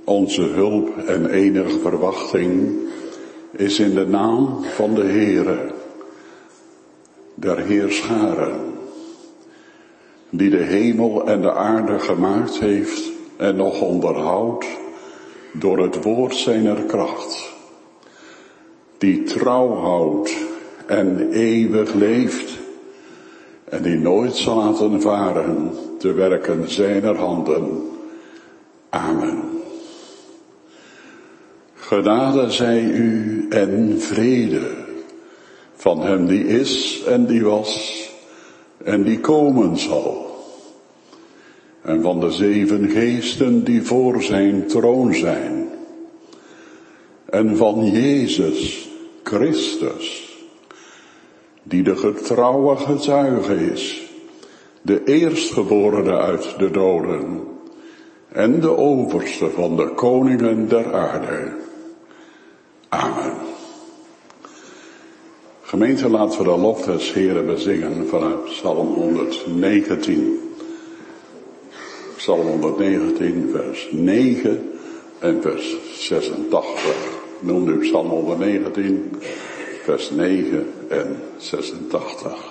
Onze hulp en enige verwachting is in de naam van de Heere, der Heerscharen, die de hemel en de aarde gemaakt heeft en nog onderhoudt door het woord zijner kracht, die trouw houdt en eeuwig leeft en die nooit zal laten varen de werken zijner handen. Amen. Genade zij u en vrede van hem die is en die was en die komen zal. En van de 7 geesten die voor zijn troon zijn. En van Jezus Christus, die de getrouwe getuige is, de eerstgeborene uit de doden en de overste van de koningen der aarde. Amen. Gemeente, laten we de lof des Heren bezingen vanuit Psalm 119. Psalm 119, vers 9 en vers 86. Noem nu Psalm 119, vers 9 en 86.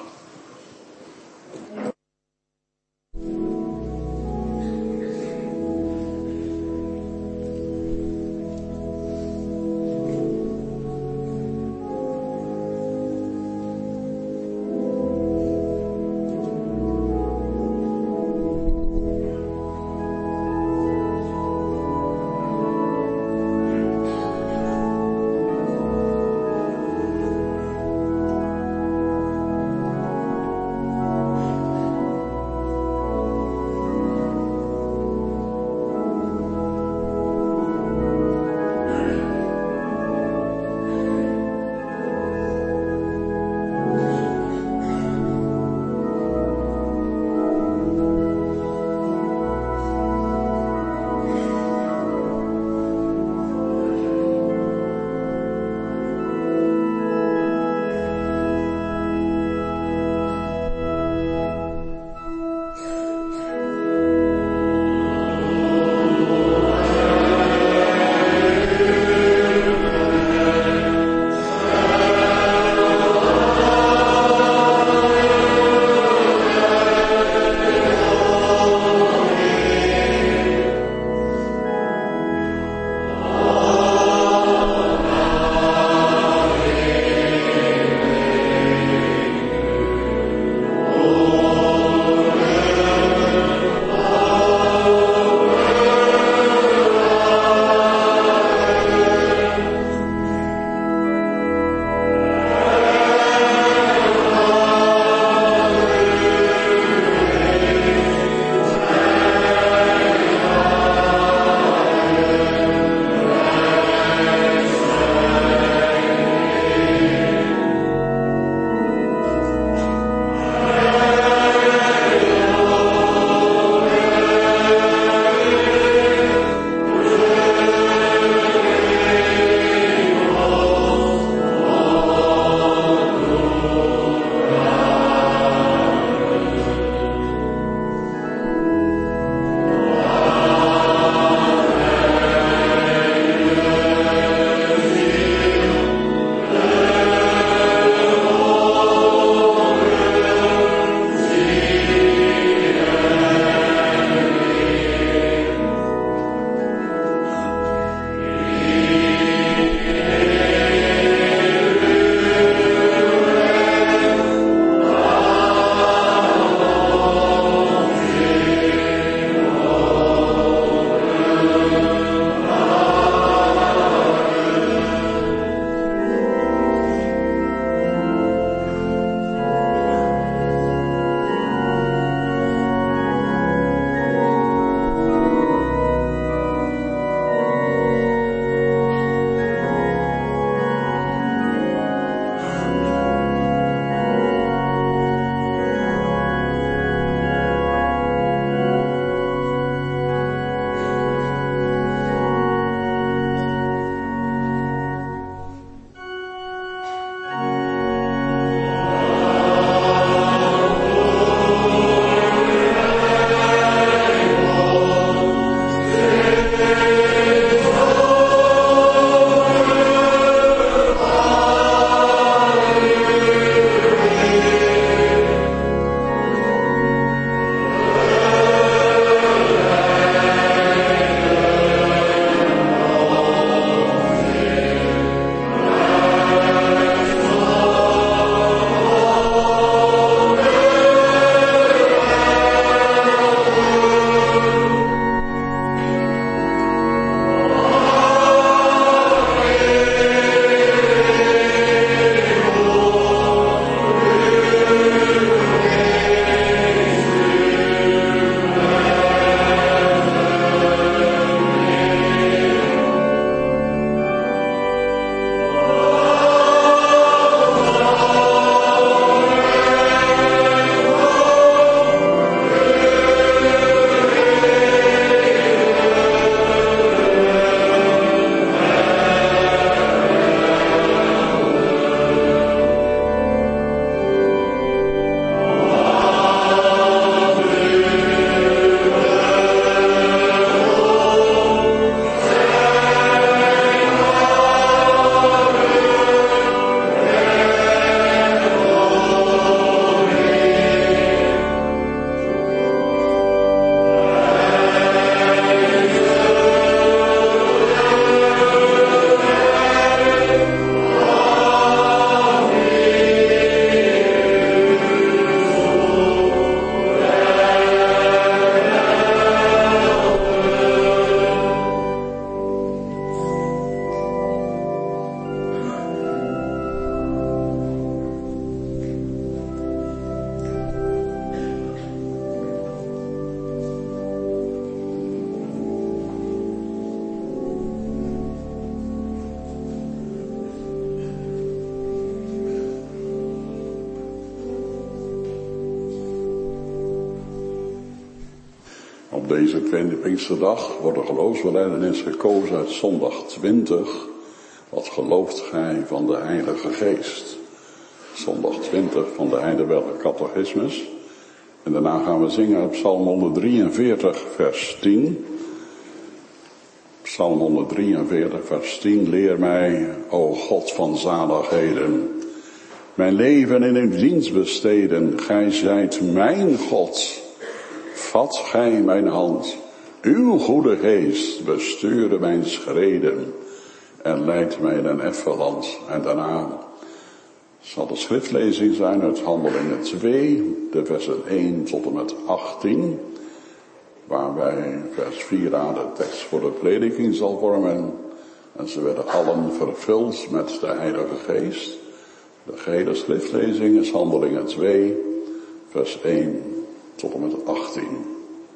Op deze tweede Pinksterdag wordt de geloofsbelijdenis gekozen uit zondag 20. Wat gelooft gij van de Heilige Geest? Zondag 20 van de Heidelberger Catechismus. En daarna gaan we zingen op Psalm 143 vers 10. Psalm 143 vers 10. Leer mij, o God van zaligheden, mijn leven in uw dienst besteden. Gij zijt mijn God. Vat gij mijn hand. Uw goede geest bestuurde mijn schreden en leidt mij in een effen land. En daarna zal de schriftlezing zijn uit Handelingen 2, de versen 1 tot en met 18, waarbij vers 4a de tekst voor de prediking zal vormen. En ze werden allen vervuld met de Heilige Geest. De gehele schriftlezing is Handelingen 2, vers 1 tot en met 18.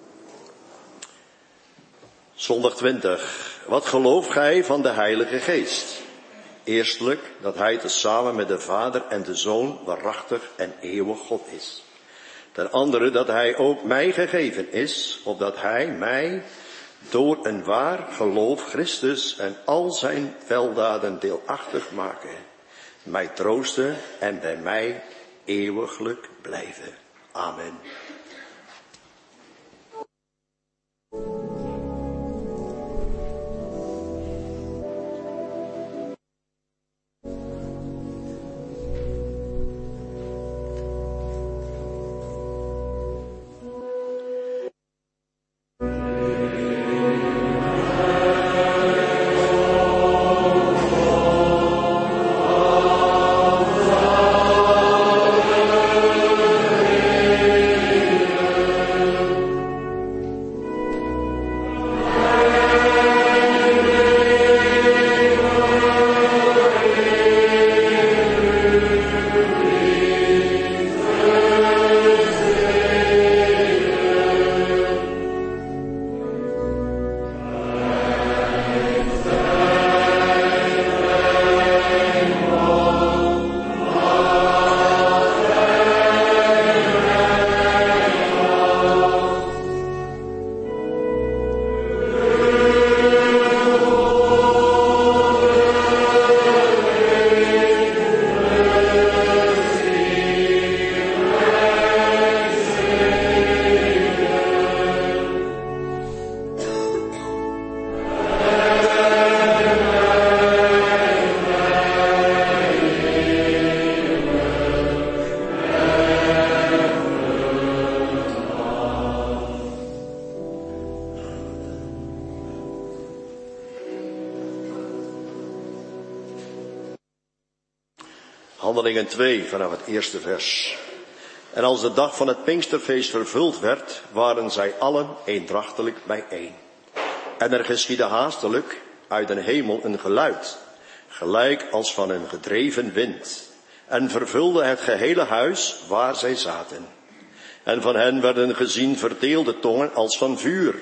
Zondag 20. Wat gelooft gij van de Heilige Geest? Eerstelijk dat hij tezamen met de Vader en de Zoon waarachtig en eeuwig God is. Ten andere dat hij ook mij gegeven is, opdat hij mij door een waar geloof Christus en al zijn weldaden deelachtig maken, mij troosten en bij mij eeuwiglijk blijven. Amen. Handelingen 2 vanaf het eerste vers. En als de dag van het Pinksterfeest vervuld werd, waren zij allen eendrachtelijk bijeen. En er geschiedde haastelijk uit de hemel een geluid, gelijk als van een gedreven wind, en vervulde het gehele huis waar zij zaten. En van hen werden gezien verdeelde tongen als van vuur.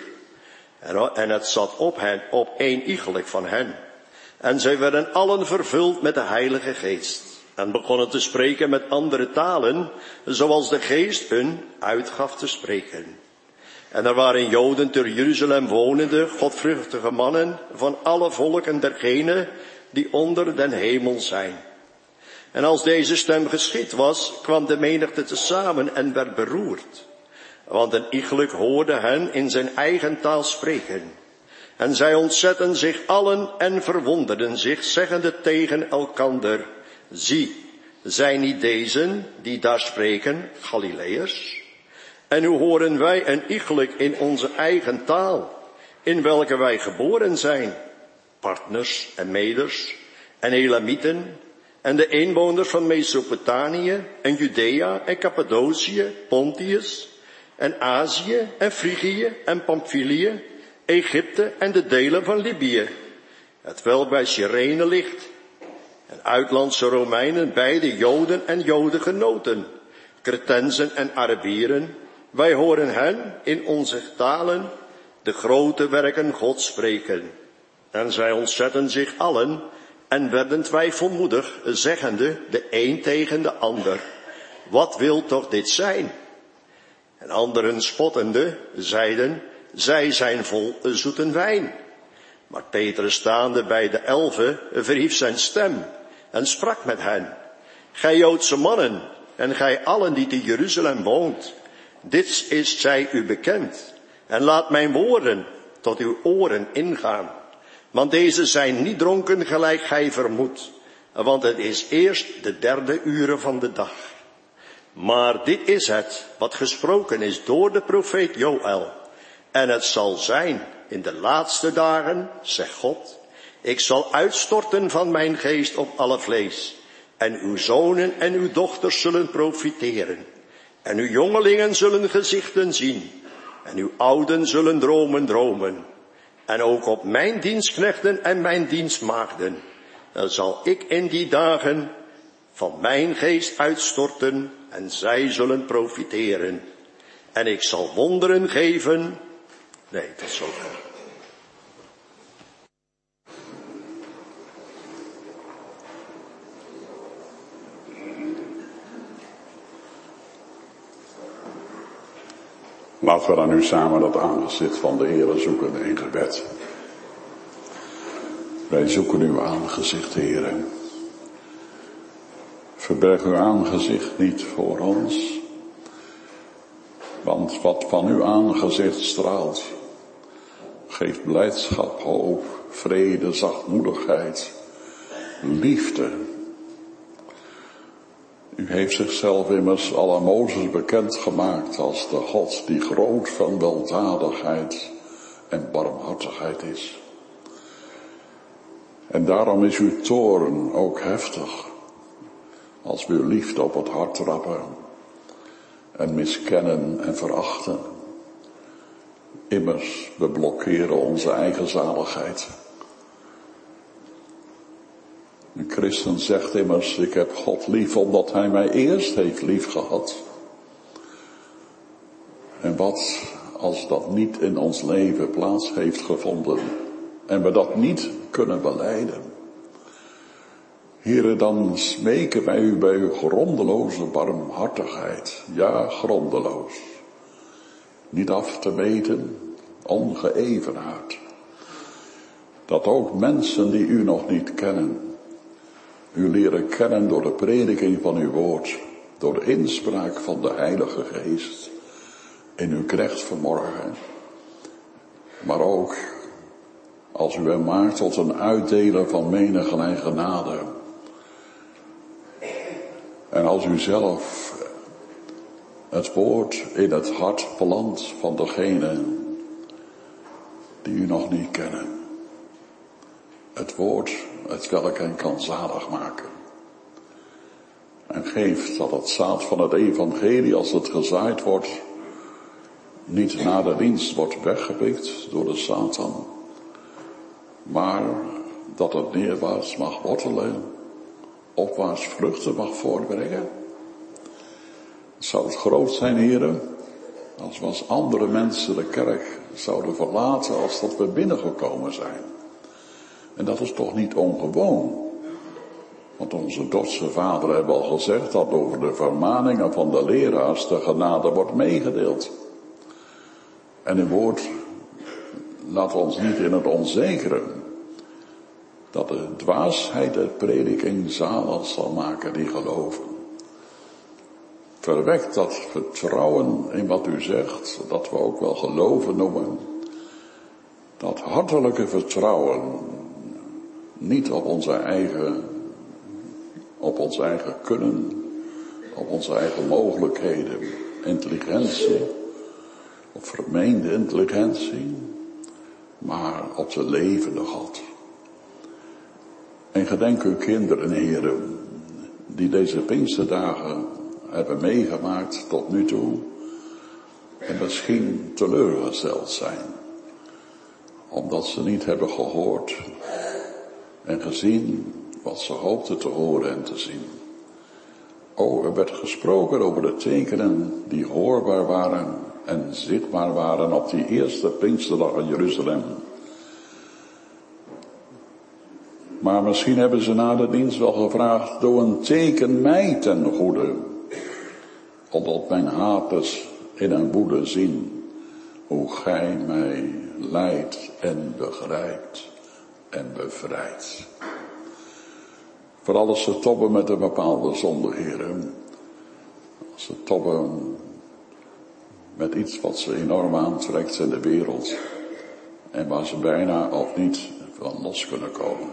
En het zat op hen, opeenigelijk van hen. En zij werden allen vervuld met de Heilige Geest. En begonnen te spreken met andere talen, zoals de Geest hun uitgaf te spreken. En er waren Joden te Jeruzalem wonende, godvruchtige mannen van alle volken dergenen die onder den hemel zijn. En als deze stem geschied was, kwam de menigte tezamen en werd beroerd. Want een iegelijk hoorde hen in zijn eigen taal spreken. En zij ontzetten zich allen en verwonderden zich, zeggende tegen elkander: zie, zijn niet dezen die daar spreken Galileërs? En hoe horen wij een iegelijk in onze eigen taal, in welke wij geboren zijn, partners en meders en Elamieten en de inwoners van Mesopotamië en Judea en Cappadocië, Pontius en Azië en Frigië en Pamphylië, Egypte en de delen van Libië, hetwelk bij Cyrene ligt. En uitlandse Romeinen, beide Joden en Jodengenoten, Cretensen en Arabieren, wij horen hen in onze talen de grote werken Gods spreken. En zij ontzetten zich allen en werden twijfelmoedig, zeggende de een tegen de ander: wat wil toch dit zijn? En anderen spottende zeiden: zij zijn vol zoete wijn. Maar Petrus staande bij de 11 verhief zijn stem en sprak met hen. Gij Joodse mannen en gij allen die te Jeruzalem woont, dit is zij u bekend. En laat mijn woorden tot uw oren ingaan. Want deze zijn niet dronken gelijk gij vermoedt. Want het is eerst de 3e uur van de dag. Maar dit is het wat gesproken is door de profeet Joël. En het zal zijn in de laatste dagen, zegt God, ik zal uitstorten van mijn geest op alle vlees. En uw zonen en uw dochters zullen profiteren. En uw jongelingen zullen gezichten zien. En uw ouden zullen dromen. En ook op mijn dienstknechten en mijn dienstmaagden. Dan zal ik in die dagen van mijn geest uitstorten en zij zullen profiteren. En ik zal wonderen geven. Nee, tot zover. Laten we dan nu samen dat aangezicht van de Heere zoeken in gebed. Wij zoeken uw aangezicht, Heere. Verberg uw aangezicht niet voor ons. Want wat van uw aangezicht straalt, geeft blijdschap, hoop, vrede, zachtmoedigheid, liefde. U heeft zichzelf immers al aan Mozes bekendgemaakt als de God die groot van weldadigheid en barmhartigheid is. En daarom is uw toorn ook heftig, als we uw liefde op het hart trappen en miskennen en verachten. Immers, we blokkeren onze eigen zaligheid. Een christen zegt immers, ik heb God lief omdat hij mij eerst heeft lief gehad. En wat als dat niet in ons leven plaats heeft gevonden en we dat niet kunnen belijden? Heere, dan smeken wij u bij uw grondeloze barmhartigheid. Ja, grondeloos. Niet af te meten, ongeëvenaard. Dat ook mensen die u nog niet kennen, u leren kennen door de prediking van uw woord, door de inspraak van de Heilige Geest in uw knecht vanmorgen. Maar ook als u hem maakt tot een uitdeler van menigeen genade. En als u zelf het woord in het hart plant van degenen die u nog niet kennen. Het woord het welk hen kan zalig maken. En geeft dat het zaad van het evangelie, als het gezaaid wordt, niet na de dienst wordt weggepikt door de Satan, maar dat het neerwaarts mag wortelen, opwaarts vruchten mag voortbrengen. Zou het groot zijn, heren, als we als andere mensen de kerk zouden verlaten als dat we binnengekomen zijn. En dat is toch niet ongewoon. Want onze Dordtse vader heeft al gezegd dat over de vermaningen van de leraars de genade wordt meegedeeld. En uw woord laat ons niet in het onzekere dat de dwaasheid der prediking zalig zal maken die geloven. Verwekt dat vertrouwen in wat u zegt, dat we ook wel geloven noemen. Dat hartelijke vertrouwen, niet op onze eigen kunnen, op onze eigen mogelijkheden, intelligentie, of vermeende intelligentie, maar op de levende God. En gedenk uw kinderen, heren, die deze Pinksterdagen hebben meegemaakt tot nu toe en misschien teleurgesteld zijn, omdat ze niet hebben gehoord en gezien wat ze hoopten te horen en te zien. O, er werd gesproken over de tekenen die hoorbaar waren en zichtbaar waren op die eerste Pinksterdag in Jeruzalem. Maar misschien hebben ze na de dienst wel gevraagd, doe een teken mij ten goede, opdat mijn haters in hun woede zien hoe gij mij leidt en begrijpt en bevrijdt. Vooral als ze tobben met een bepaalde zonde, heren. Als ze tobben met iets wat ze enorm aantrekt in de wereld. En waar ze bijna of niet van los kunnen komen.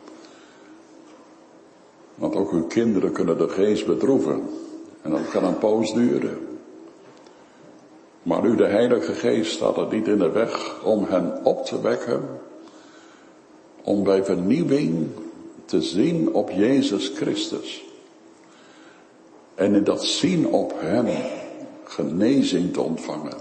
Want ook uw kinderen kunnen de geest bedroeven. En dat kan een poos duren. Maar u, de Heilige Geest, staat er niet in de weg om hen op te wekken. Om bij vernieuwing te zien op Jezus Christus. En in dat zien op hem genezing te ontvangen.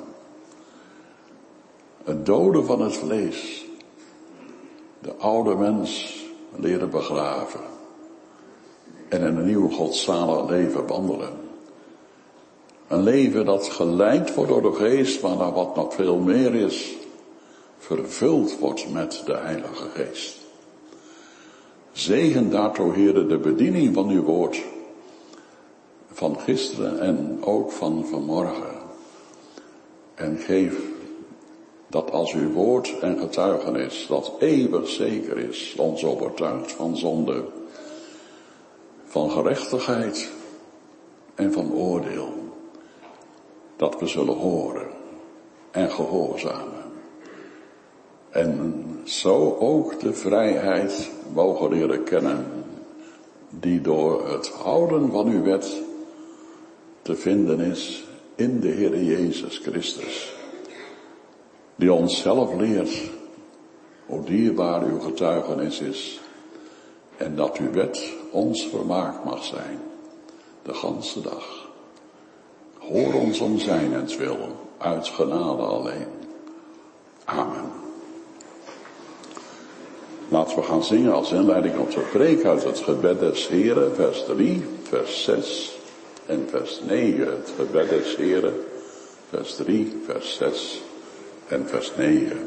Het doden van het vlees. De oude mens leren begraven. En in een nieuw godzalig leven wandelen. Een leven dat geleid wordt door de geest, maar naar wat nog veel meer is. Vervuld wordt met de Heilige Geest. Zegen daartoe, Heere, de bediening van uw woord. Van gisteren en ook van vanmorgen. En geef dat als uw woord en getuigenis, dat eeuwig zeker is, ons overtuigt van zonde, van gerechtigheid en van oordeel. Dat we zullen horen en gehoorzamen. En zo ook de vrijheid mogen leren kennen, die door het houden van uw wet te vinden is in de Heer Jezus Christus. Die ons zelf leert hoe dierbaar uw getuigenis is. En dat uw wet ons vermaak mag zijn, de ganse dag. Hoor ons om zijnentwil, uit genade alleen. Amen. Laten we gaan zingen als inleiding op de preek uit het gebed des Heren, vers 3, vers 6 en vers 9. Het gebed des Heren, vers 3, vers 6 en vers 9.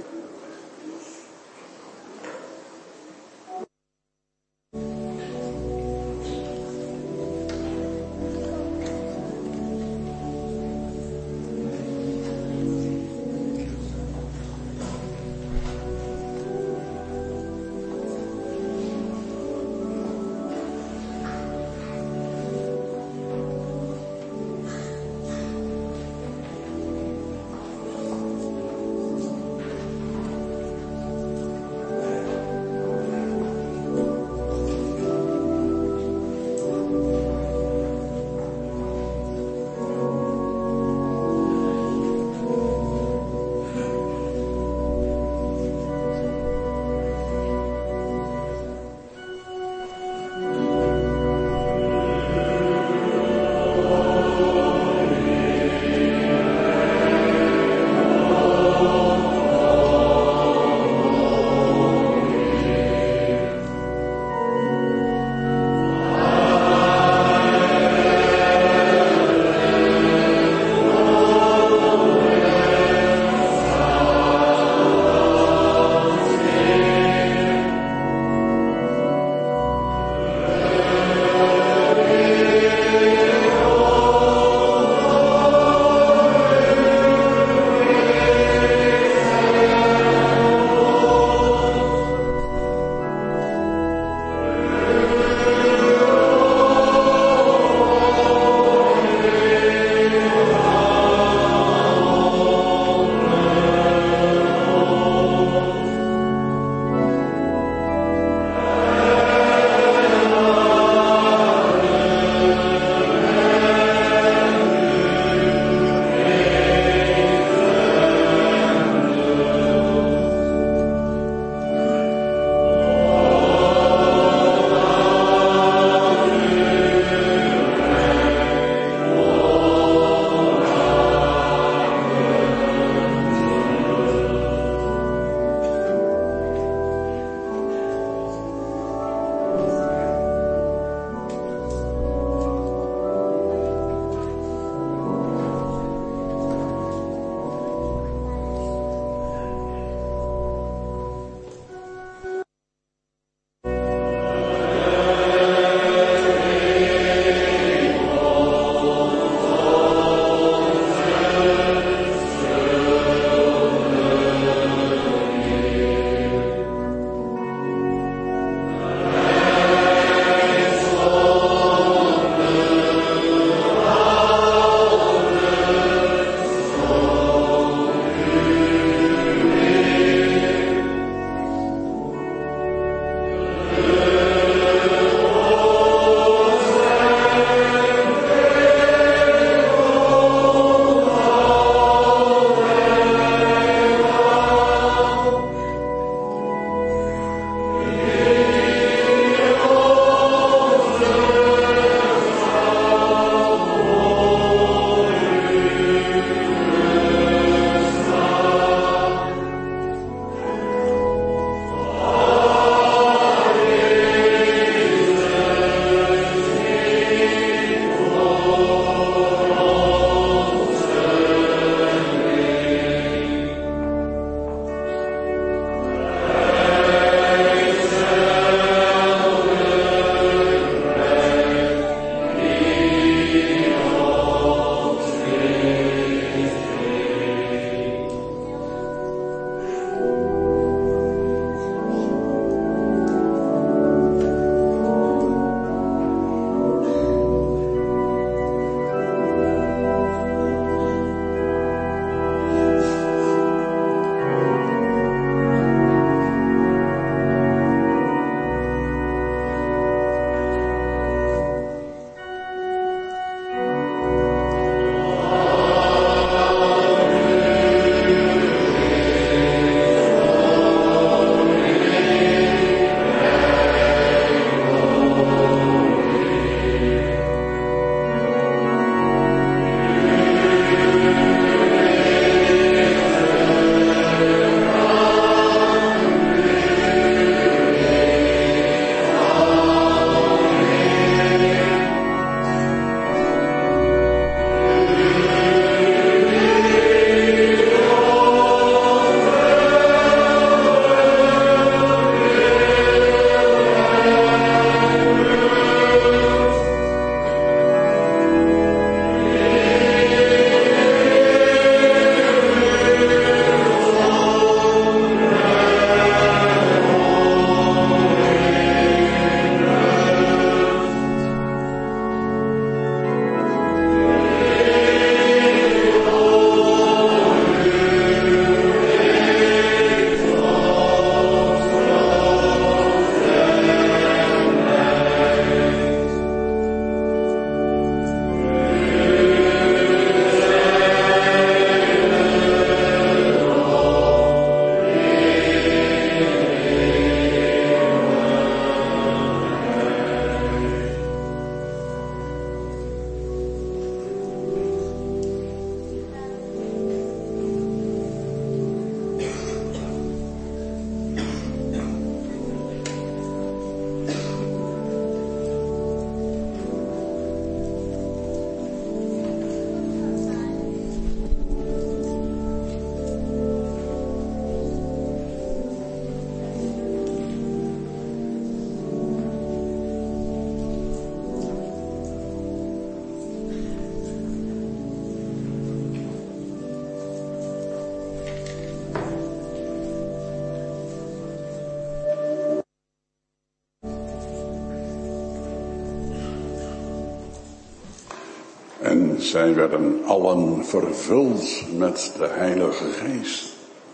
En zij werden allen vervuld met de Heilige Geest.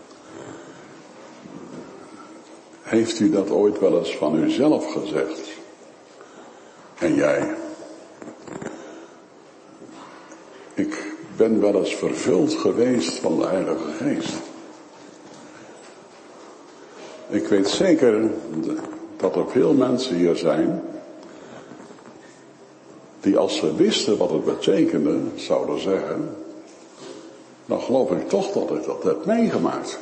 Heeft u dat ooit wel eens van uzelf gezegd? En jij? Ik ben wel eens vervuld geweest van de Heilige Geest. Ik weet zeker dat er veel mensen hier zijn die als ze wisten wat het betekende, zouden zeggen, dan geloof ik toch dat ik dat heb meegemaakt.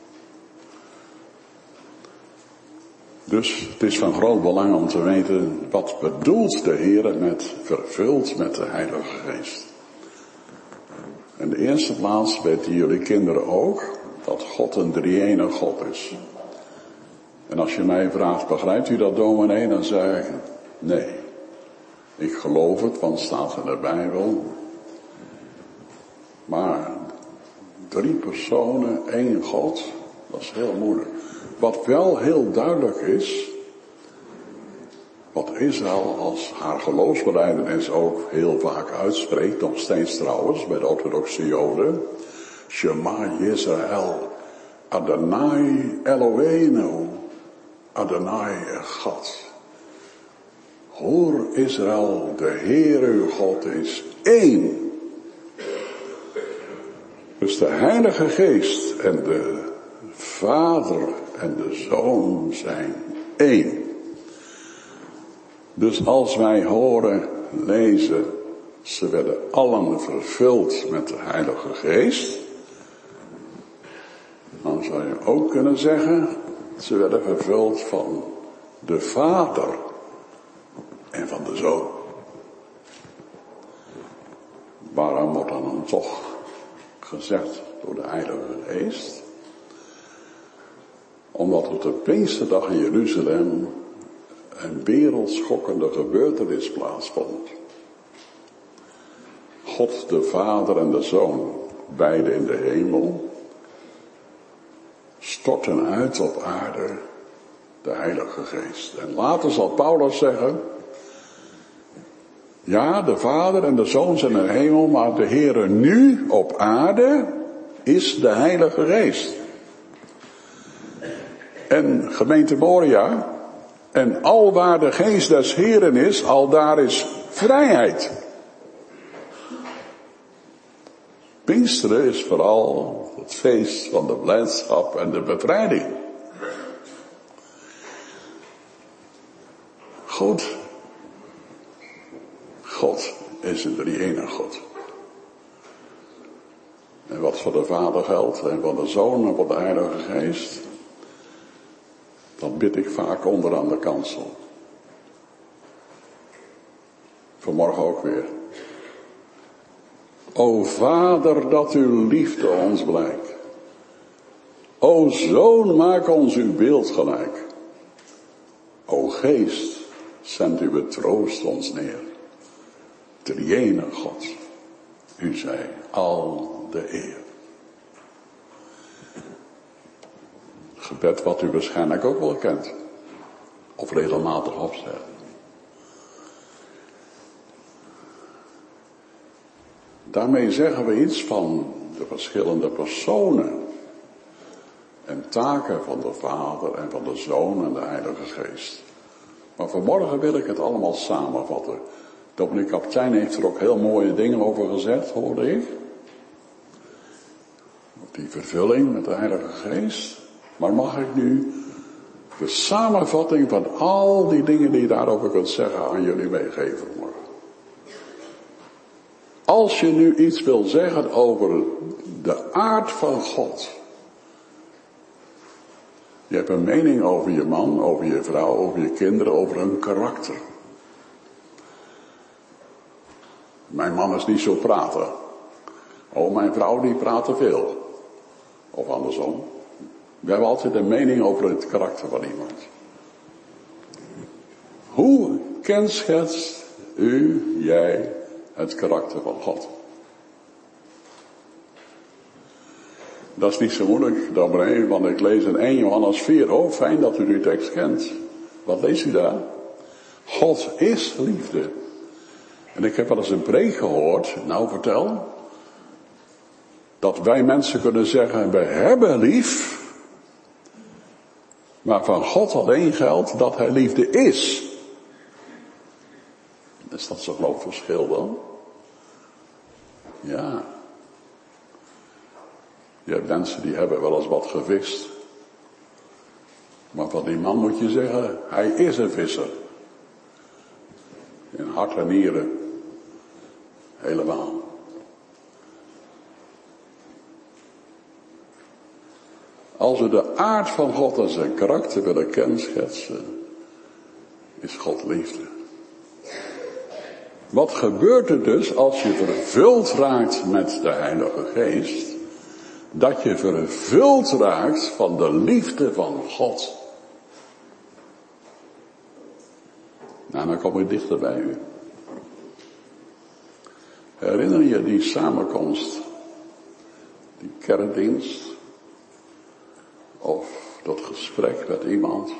Dus het is van groot belang om te weten, wat bedoelt de Heer met vervuld met de Heilige Geest? In de eerste plaats weten jullie kinderen ook dat God een drie-enige God is. En als je mij vraagt, begrijpt u dat, dominee? Dan zeg ik, nee. Ik geloof het, want het staat in de Bijbel. Maar 3 personen, 1 God, dat is heel moeilijk. Wat wel heel duidelijk is, wat Israël als haar geloofsbelijdenis ook heel vaak uitspreekt, nog steeds trouwens, bij de orthodoxe Joden. Shema Yisrael, Adonai Eloheinu, Adonai Echad. Hoor Israël, de Heer uw God is één. Dus de Heilige Geest en de Vader en de Zoon zijn één. Dus als wij horen, lezen, ze werden allen vervuld met de Heilige Geest, dan zou je ook kunnen zeggen, ze werden vervuld van de Vader en van de Zoon. Waarom wordt dan toch gezegd door de Heilige Geest? Omdat op de Pinksterdag in Jeruzalem een wereldschokkende gebeurtenis plaatsvond. God de Vader en de Zoon, beide in de hemel, storten uit op aarde de Heilige Geest. En later zal Paulus zeggen, ja, de Vader en de Zoon zijn in de hemel, maar de Heere nu op aarde is de Heilige Geest. En gemeente Moria, en al waar de Geest des Heeren is, al daar is vrijheid. Pinksteren is vooral het feest van de blijdschap en de bevrijding. Goed. God is een drie-enige God. En wat voor de Vader geldt en voor de Zoon en voor de Heilige Geest, dat bid ik vaak onderaan de kansel. Vanmorgen ook weer. O Vader, dat uw liefde ons blijkt. O Zoon, maak ons uw beeld gelijk. O Geest, zend uw troost ons neer. Drie-enige God, u zij al de eer. Gebed wat u waarschijnlijk ook wel kent. Of regelmatig opzegt. Daarmee zeggen we iets van de verschillende personen en taken van de Vader en van de Zoon en de Heilige Geest. Maar vanmorgen wil ik het allemaal samenvatten. Dominee Kaptein heeft er ook heel mooie dingen over gezegd, hoorde ik. Die vervulling met de Heilige Geest. Maar mag ik nu de samenvatting van al die dingen die je daarover kunt zeggen aan jullie meegeven morgen? Als je nu iets wil zeggen over de aard van God. Je hebt een mening over je man, over je vrouw, over je kinderen, over hun karakter. Mijn man is niet zo praten. Oh, mijn vrouw die praat te veel. Of andersom. We hebben altijd een mening over het karakter van iemand. Hoe kenschetst jij het karakter van God? Dat is niet zo moeilijk, dominee, want ik lees in 1 Johannes 4. Oh, fijn dat u die tekst kent. Wat leest u daar? God is liefde. En ik heb wel eens een preek gehoord, nou vertel, dat wij mensen kunnen zeggen, we hebben lief, maar van God alleen geldt dat hij liefde is. Is dat zo'n groot verschil dan? Ja. Je hebt mensen die hebben wel eens wat gevist. Maar van die man moet je zeggen, hij is een visser. In hart en nieren. Helemaal. Als we de aard van God en zijn karakter willen kenschetsen, is God liefde. Wat gebeurt er dus als je vervuld raakt met de Heilige Geest? Dat je vervuld raakt van de liefde van God. Nou, dan kom ik dichter bij u. Herinner je die samenkomst, die kerkdienst, of dat gesprek met iemand,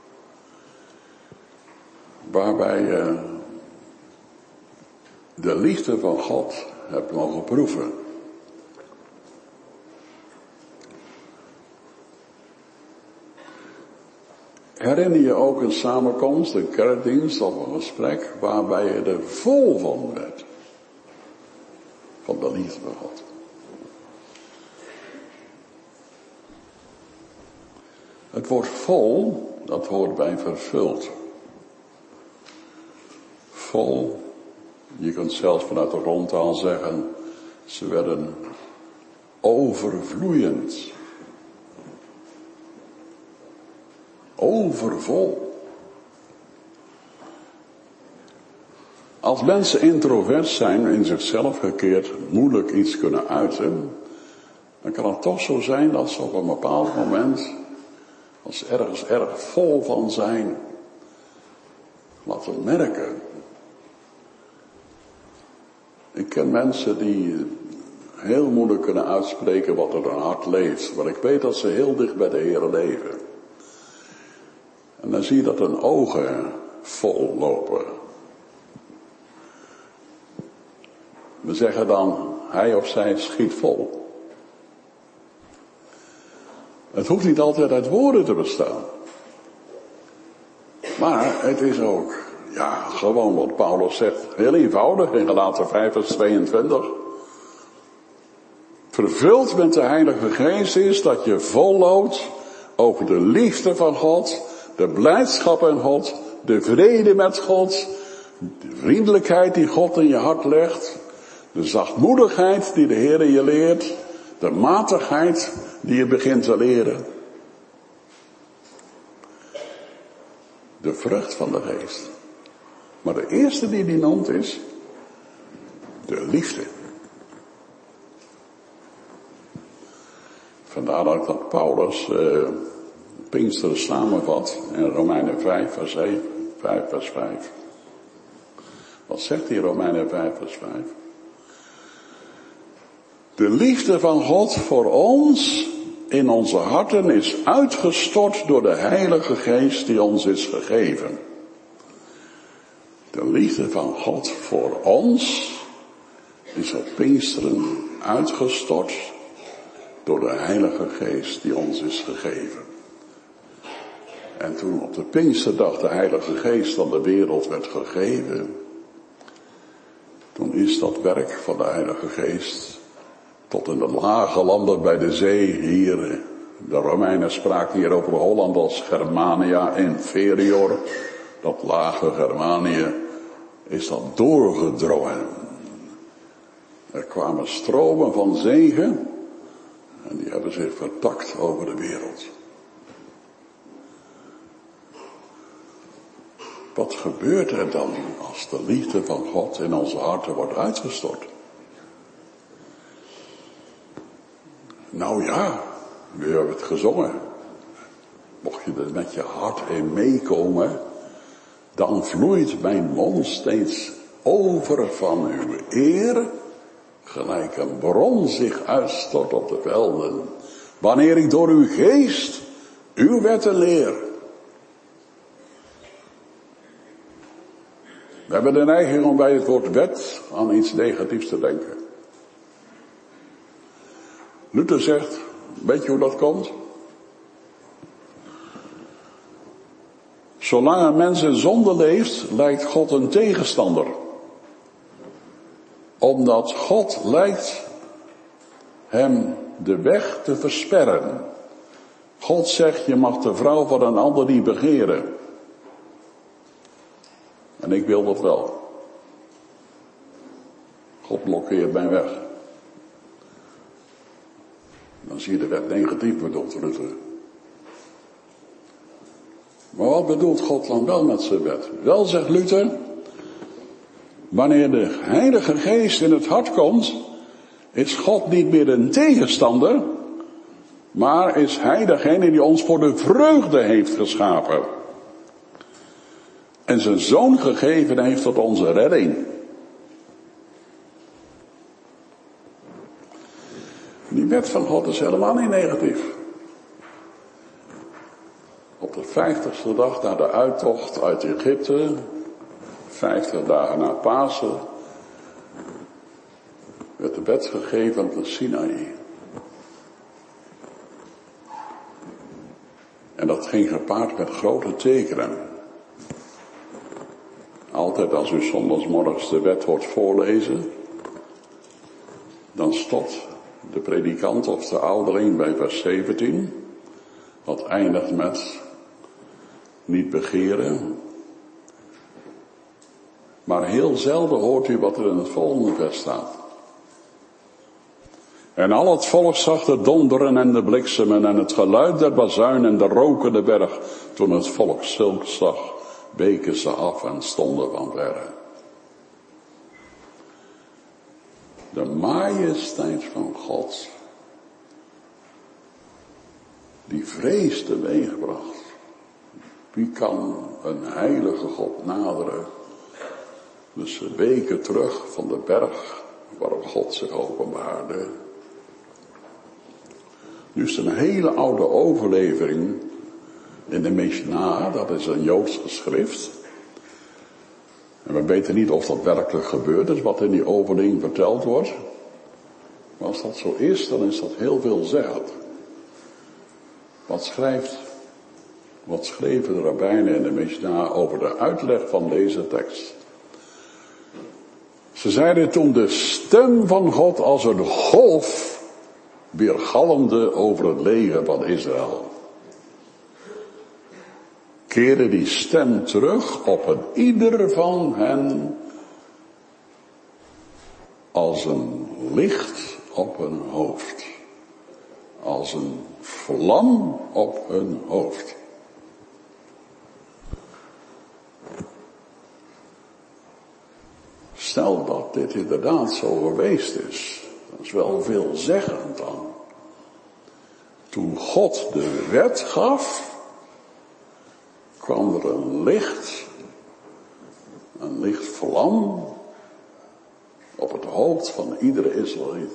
waarbij je de liefde van God hebt mogen proeven? Herinner je ook een samenkomst, een kerkdienst of een gesprek waarbij je er vol van werd? Van de liefde van God. Het woord vol, dat hoort bij vervuld. Vol, je kunt zelfs vanuit de grondtaal zeggen, ze werden overvloeiend. Overvol. Als mensen introvert zijn, in zichzelf gekeerd, moeilijk iets kunnen uiten, dan kan het toch zo zijn dat ze op een bepaald moment, als ze ergens erg vol van zijn, laten merken. Ik ken mensen die heel moeilijk kunnen uitspreken wat er in hun hart leeft, maar ik weet dat ze heel dicht bij de Heer leven. En dan zie je dat hun ogen vol lopen. We zeggen dan, hij of zij schiet vol. Het hoeft niet altijd uit woorden te bestaan. Maar het is ook, ja, gewoon wat Paulus zegt, heel eenvoudig in Galaten 5 vers 22. Vervuld met de Heilige Geest is dat je vol loopt over de liefde van God, de blijdschap in God, de vrede met God, de vriendelijkheid die God in je hart legt, de zachtmoedigheid die de Heer je leert, de matigheid die je begint te leren. De vrucht van de Geest. Maar de eerste die noemt is de liefde. Vandaar dat Paulus Pinksteren samenvat in Romeinen 5 vers 1, 5 vers 5. Wat zegt hij Romeinen 5 vers 5? De liefde van God voor ons in onze harten is uitgestort door de Heilige Geest die ons is gegeven. De liefde van God voor ons is op Pinksteren uitgestort door de Heilige Geest die ons is gegeven. En toen op de Pinksterdag de Heilige Geest aan de wereld werd gegeven, toen is dat werk van de Heilige Geest tot in de lage landen bij de zee hier. De Romeinen spraken hier over Holland als Germania inferior. Dat lage Germanië is dat doorgedrongen. Er kwamen stromen van zegen en die hebben zich vertakt over de wereld. Wat gebeurt er dan als de liefde van God in onze harten wordt uitgestort? Nou ja, we hebben het gezongen. Mocht je er met je hart in meekomen, dan vloeit mijn mond steeds over van uw eer, gelijk een bron zich uitstort op de velden, wanneer ik door uw geest uw wetten leer. We hebben de neiging om bij het woord wet aan iets negatiefs te denken. Luther zegt, weet je hoe dat komt? Zolang een mens in zonde leeft, lijkt God een tegenstander. Omdat God lijkt hem de weg te versperren. God zegt, je mag de vrouw van een ander niet begeren. En ik wil dat wel. God blokkeert mijn weg. Dan zie je de wet negatief bedoeld, Luther. Maar wat bedoelt God dan wel met zijn wet? Wel, zegt Luther, wanneer de Heilige Geest in het hart komt, is God niet meer een tegenstander, maar is Hij degene die ons voor de vreugde heeft geschapen. En zijn Zoon gegeven heeft tot onze redding. Die wet van God is helemaal niet negatief. Op de 50ste dag na de uittocht uit Egypte, 50 dagen na Pasen, werd de wet gegeven op de Sinaï. En dat ging gepaard met grote tekenen. Altijd als u zondagsmorgens de wet hoort voorlezen, dan stopt de predikant of de ouderling bij vers 17, wat eindigt met niet begeren. Maar heel zelden hoort u wat er in het volgende vers staat. En al het volk zag de donderen en de bliksemen en het geluid der bazuin en de rokende berg. Toen het volk zulks zag, weken ze af en stonden van verre. De majesteit van God, die vrees teweegbracht. Wie kan een heilige God naderen? Dus ze weken terug van de berg waarop God zich openbaarde. Nu is het een hele oude overlevering in de Mishnah, dat is een Joods geschrift. En we weten niet of dat werkelijk gebeurd is, wat in die overlevering verteld wordt. Maar als dat zo is, dan is dat heel veelzeggend. Wat schreven de rabbijnen in de Mishnah over de uitleg van deze tekst? Ze zeiden toen de stem van God als een golf weergalmde over het leger van Israël. Keerde die stem terug op een ieder van hen als een licht op hun hoofd. Als een vlam op hun hoofd. Stel dat dit inderdaad zo geweest is. Dat is wel veelzeggend dan. Toen God de wet gaf, kwam er een lichtvlam op het hoofd van iedere Israëliet.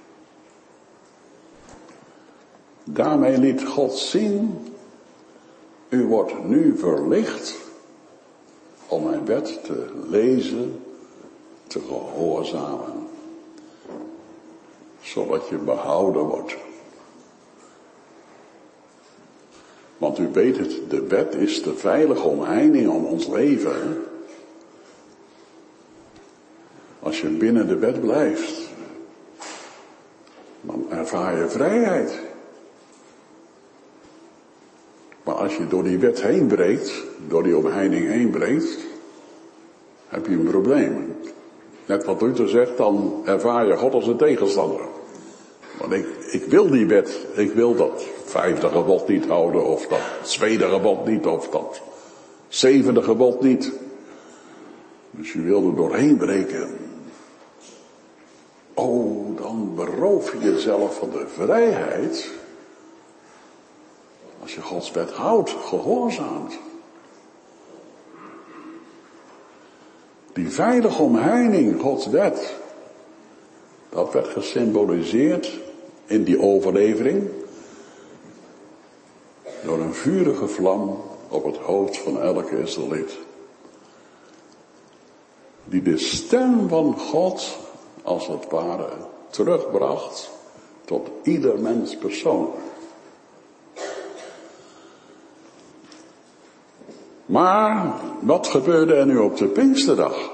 Daarmee liet God zien, u wordt nu verlicht om mijn wet te lezen, te gehoorzamen, zodat je behouden wordt. Want u weet het, de wet is de veilige omheining om ons leven. Hè? Als je binnen de wet blijft, dan ervaar je vrijheid. Maar als je door die wet heen breekt, door die omheining heen breekt, heb je een probleem. Net wat Luther zegt, dan ervaar je God als een tegenstander. Want ik wil die wet, ik wil dat 5e gebod niet houden, of dat 2e gebod niet, of dat 7e gebod niet. Dus je wil er doorheen breken. Oh, dan beroof je jezelf van de vrijheid. Als je Gods wet houdt, gehoorzaamt. Die veilige omheining, Gods wet, dat werd gesymboliseerd in die overlevering door een vurige vlam op het hoofd van elke Israëliet. die de stem van God, als het ware, terugbracht tot ieder mens persoonlijk. Maar wat gebeurde er nu op de Pinksterdag?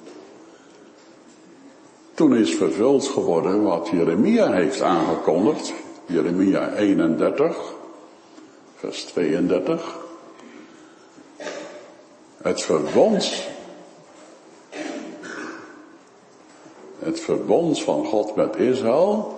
Toen is vervuld geworden wat Jeremia heeft aangekondigd. Jeremia 31, vers 32. Het verbond van God met Israël.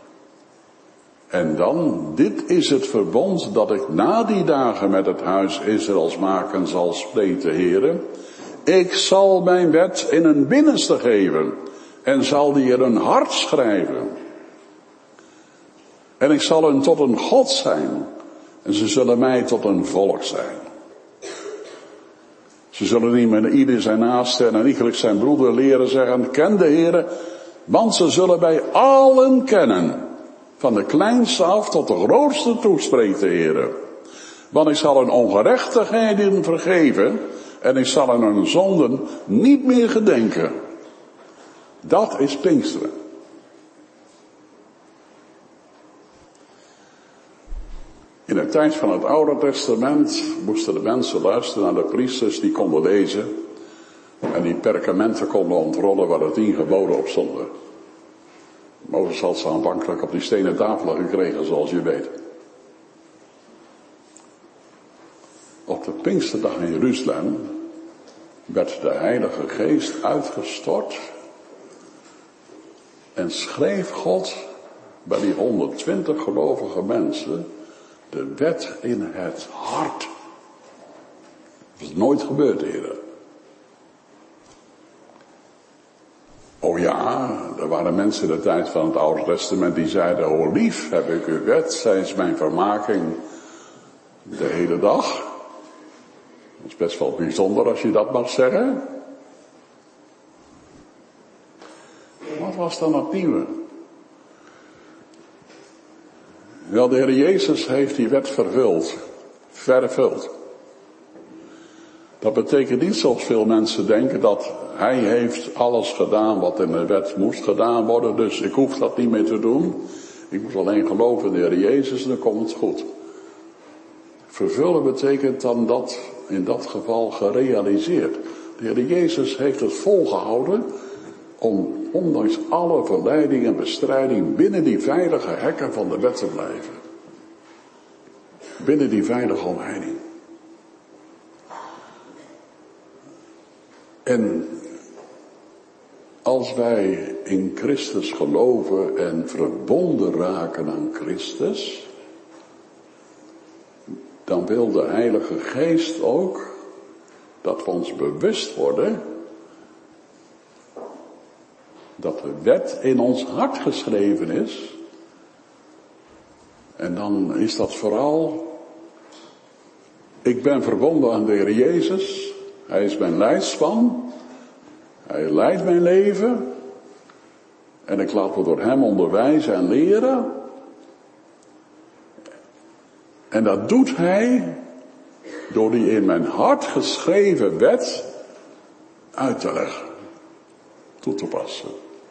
En dan, dit is het verbond dat ik na die dagen met het huis Israëls maken zal, spreekt de Heere. Ik zal mijn wet in hun binnenste geven en zal die in hun hart schrijven. En ik zal hun tot een God zijn en ze zullen mij tot een volk zijn. Ze zullen niet met ieder zijn naaste en iegelijk zijn broeder leren zeggen, ken de Heere, want ze zullen bij allen kennen. Van de kleinste af tot de grootste toe, spreekt de Heere. Want ik zal hun ongerechtigheden vergeven en ik zal aan hun zonden niet meer gedenken. Dat is Pinksteren. In de tijd van het Oude Testament moesten de mensen luisteren naar de priesters die konden lezen en die perkamenten konden ontrollen waar de 10 geboden op stonden. Mozes had ze aanvankelijk op die stenen tafelen gekregen, zoals je weet. Op de Pinksterdag in Jeruzalem werd de Heilige Geest uitgestort en schreef God bij die 120 gelovige mensen de wet in het hart. Dat is nooit gebeurd eerder. Oh ja, er waren mensen in de tijd van het Oude Testament die zeiden, oh lief heb ik uw wet, zij is mijn vermaking de hele dag. Dat is best wel bijzonder als je dat mag zeggen. Wat was dan het nieuwe? Wel, de Heer Jezus heeft die wet vervuld. Dat betekent niet zoals veel mensen denken dat hij heeft alles gedaan wat in de wet moest gedaan worden, dus ik hoef dat niet meer te doen. Ik moet alleen geloven in de Heer Jezus en dan komt het goed. Vervullen betekent dan dat in dat geval gerealiseerd. De Heer Jezus heeft het volgehouden om ondanks alle verleiding en bestrijding binnen die veilige hekken van de wet te blijven. Binnen die veilige omheining. En als wij in Christus geloven en verbonden raken aan Christus, dan wil de Heilige Geest ook dat we ons bewust worden dat de wet in ons hart geschreven is. En dan is dat vooral, ik ben verbonden aan de Heer Jezus. Hij is mijn leidsman. Hij leidt mijn leven. En ik laat me door hem onderwijzen en leren. En dat doet hij door die in mijn hart geschreven wet uit te leggen. Toe te passen.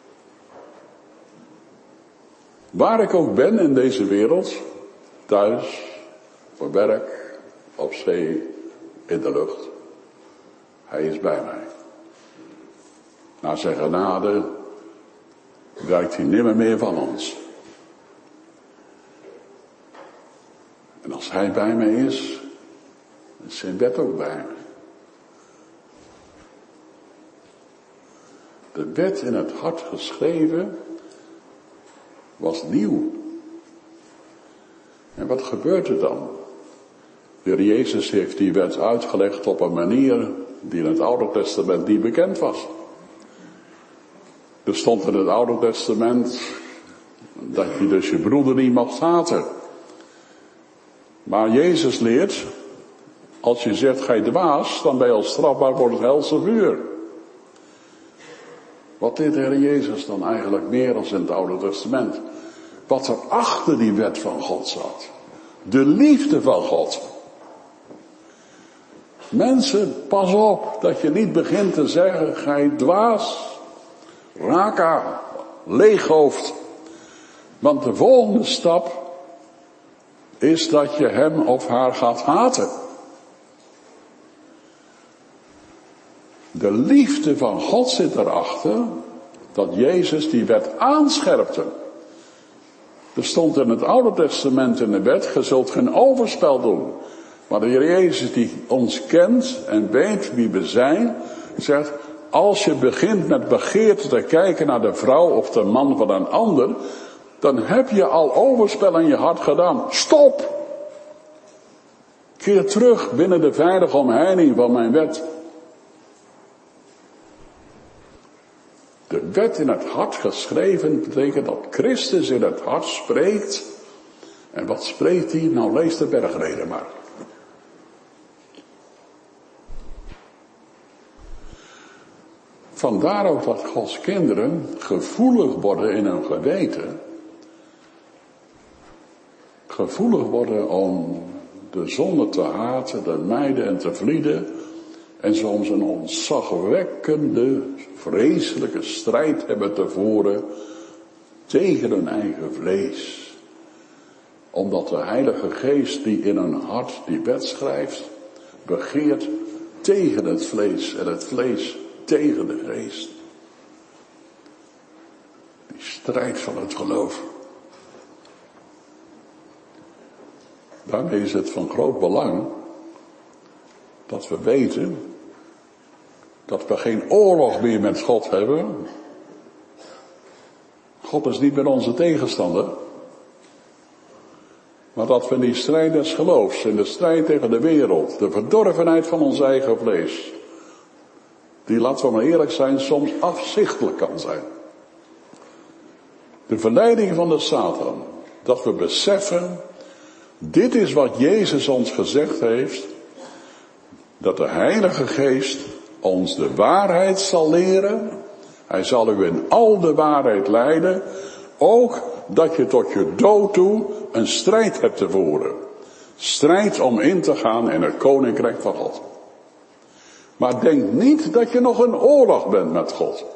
Waar ik ook ben in deze wereld, thuis, op werk, op zee, in de lucht. Hij is bij mij. Naar zijn genade wijkt hij nimmer meer van ons. En als hij bij mij is zijn wet ook bij mij. De wet in het hart geschreven was nieuw. En wat gebeurt er dan? De Heer Jezus heeft die wet uitgelegd op een manier die in het Oude Testament niet bekend was. Er stond in het Oude Testament dat je dus je broeder niet mag haten. Maar Jezus leert, als je zegt gij dwaas, dan ben je al strafbaar voor het helse vuur. Wat deed de Heer Jezus dan eigenlijk meer dan in het Oude Testament? Wat er achter die wet van God zat. De liefde van God. Mensen, pas op dat je niet begint te zeggen, gij dwaas, raka, leeghoofd. Want de volgende stap is dat je hem of haar gaat haten. De liefde van God zit erachter dat Jezus die wet aanscherpte. Er stond in het Oude Testament in de wet, je zult geen overspel doen. Maar de Heer Jezus die ons kent en weet wie we zijn, zegt, als je begint met begeerte te kijken naar de vrouw of de man van een ander, dan heb je al overspel in je hart gedaan. Stop! Keer terug binnen de veilige omheining van mijn wet. De wet in het hart geschreven betekent dat Christus in het hart spreekt. En wat spreekt hij? Nou, lees de bergreden maar. Vandaar ook dat Gods kinderen gevoelig worden in hun geweten. Gevoelig worden om de zonde te haten, te mijden en te vlieden. En soms een ontzagwekkende, vreselijke strijd hebben te voeren tegen hun eigen vlees. Omdat de Heilige Geest die in hun hart die wet schrijft, begeert tegen het vlees en het vlees tegen de geest. Die strijd van het geloof. Daarmee is het van groot belang dat we weten dat we geen oorlog meer met God hebben. God is niet meer onze tegenstander. Maar dat we in die strijd des geloofs, in de strijd tegen de wereld, de verdorvenheid van ons eigen vlees, die, laten we maar eerlijk zijn, soms afzichtelijk kan zijn. De verleiding van de Satan, dat we beseffen, dit is wat Jezus ons gezegd heeft, dat de Heilige Geest ons de waarheid zal leren. Hij zal u in al de waarheid leiden. Ook dat je tot je dood toe een strijd hebt te voeren. Strijd om in te gaan in het koninkrijk van God. Maar denk niet dat je nog in oorlog bent met God.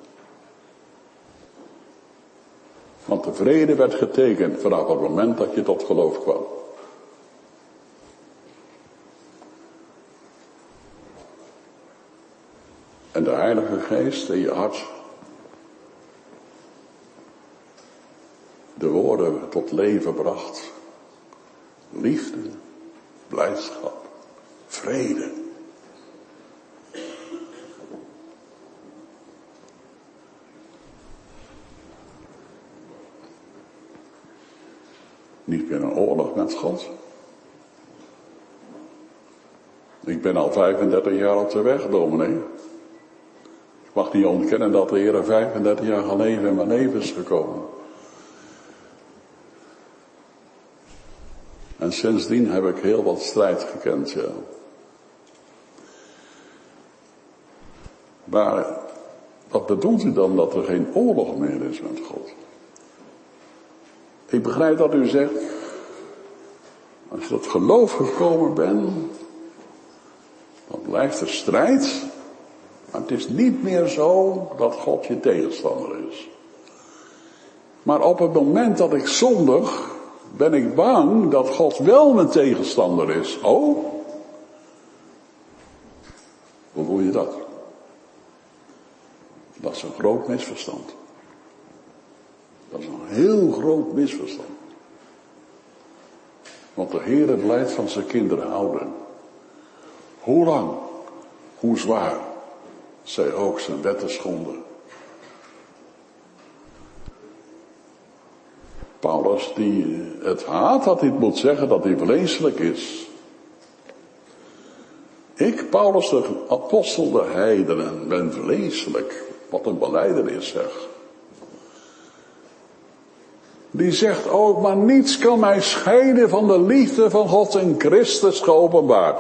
Want de vrede werd getekend vanaf het moment dat je tot geloof kwam. En de Heilige Geest in je hart de woorden tot leven bracht. Liefde, blijdschap, vrede. Niet meer een oorlog met God. Ik ben al 35 jaar op de weg, dominee. Ik mag niet ontkennen dat de Heer 35 jaar geleden in mijn leven is gekomen. En sindsdien heb ik heel wat strijd gekend, ja. Maar wat bedoelt u dan dat er geen oorlog meer is met God? Ik begrijp dat u zegt, als je tot geloof gekomen bent, dan blijft er strijd. Maar het is niet meer zo dat God je tegenstander is. Maar op het moment dat ik zondig, ben ik bang dat God wel mijn tegenstander is. Oh? Hoe voel je dat? Dat is een groot misverstand. Dat is een heel groot misverstand. Want de Heer blijft van zijn kinderen houden. Hoe lang, hoe zwaar, zij ook zijn wetten schonden. Paulus die het haat dat hij het moet zeggen dat hij vleeselijk is. Ik, Paulus de apostel der heidenen, ben vleeselijk. Wat een belijdenis zeg. Die zegt ook, maar niets kan mij scheiden van de liefde van God in Christus geopenbaard.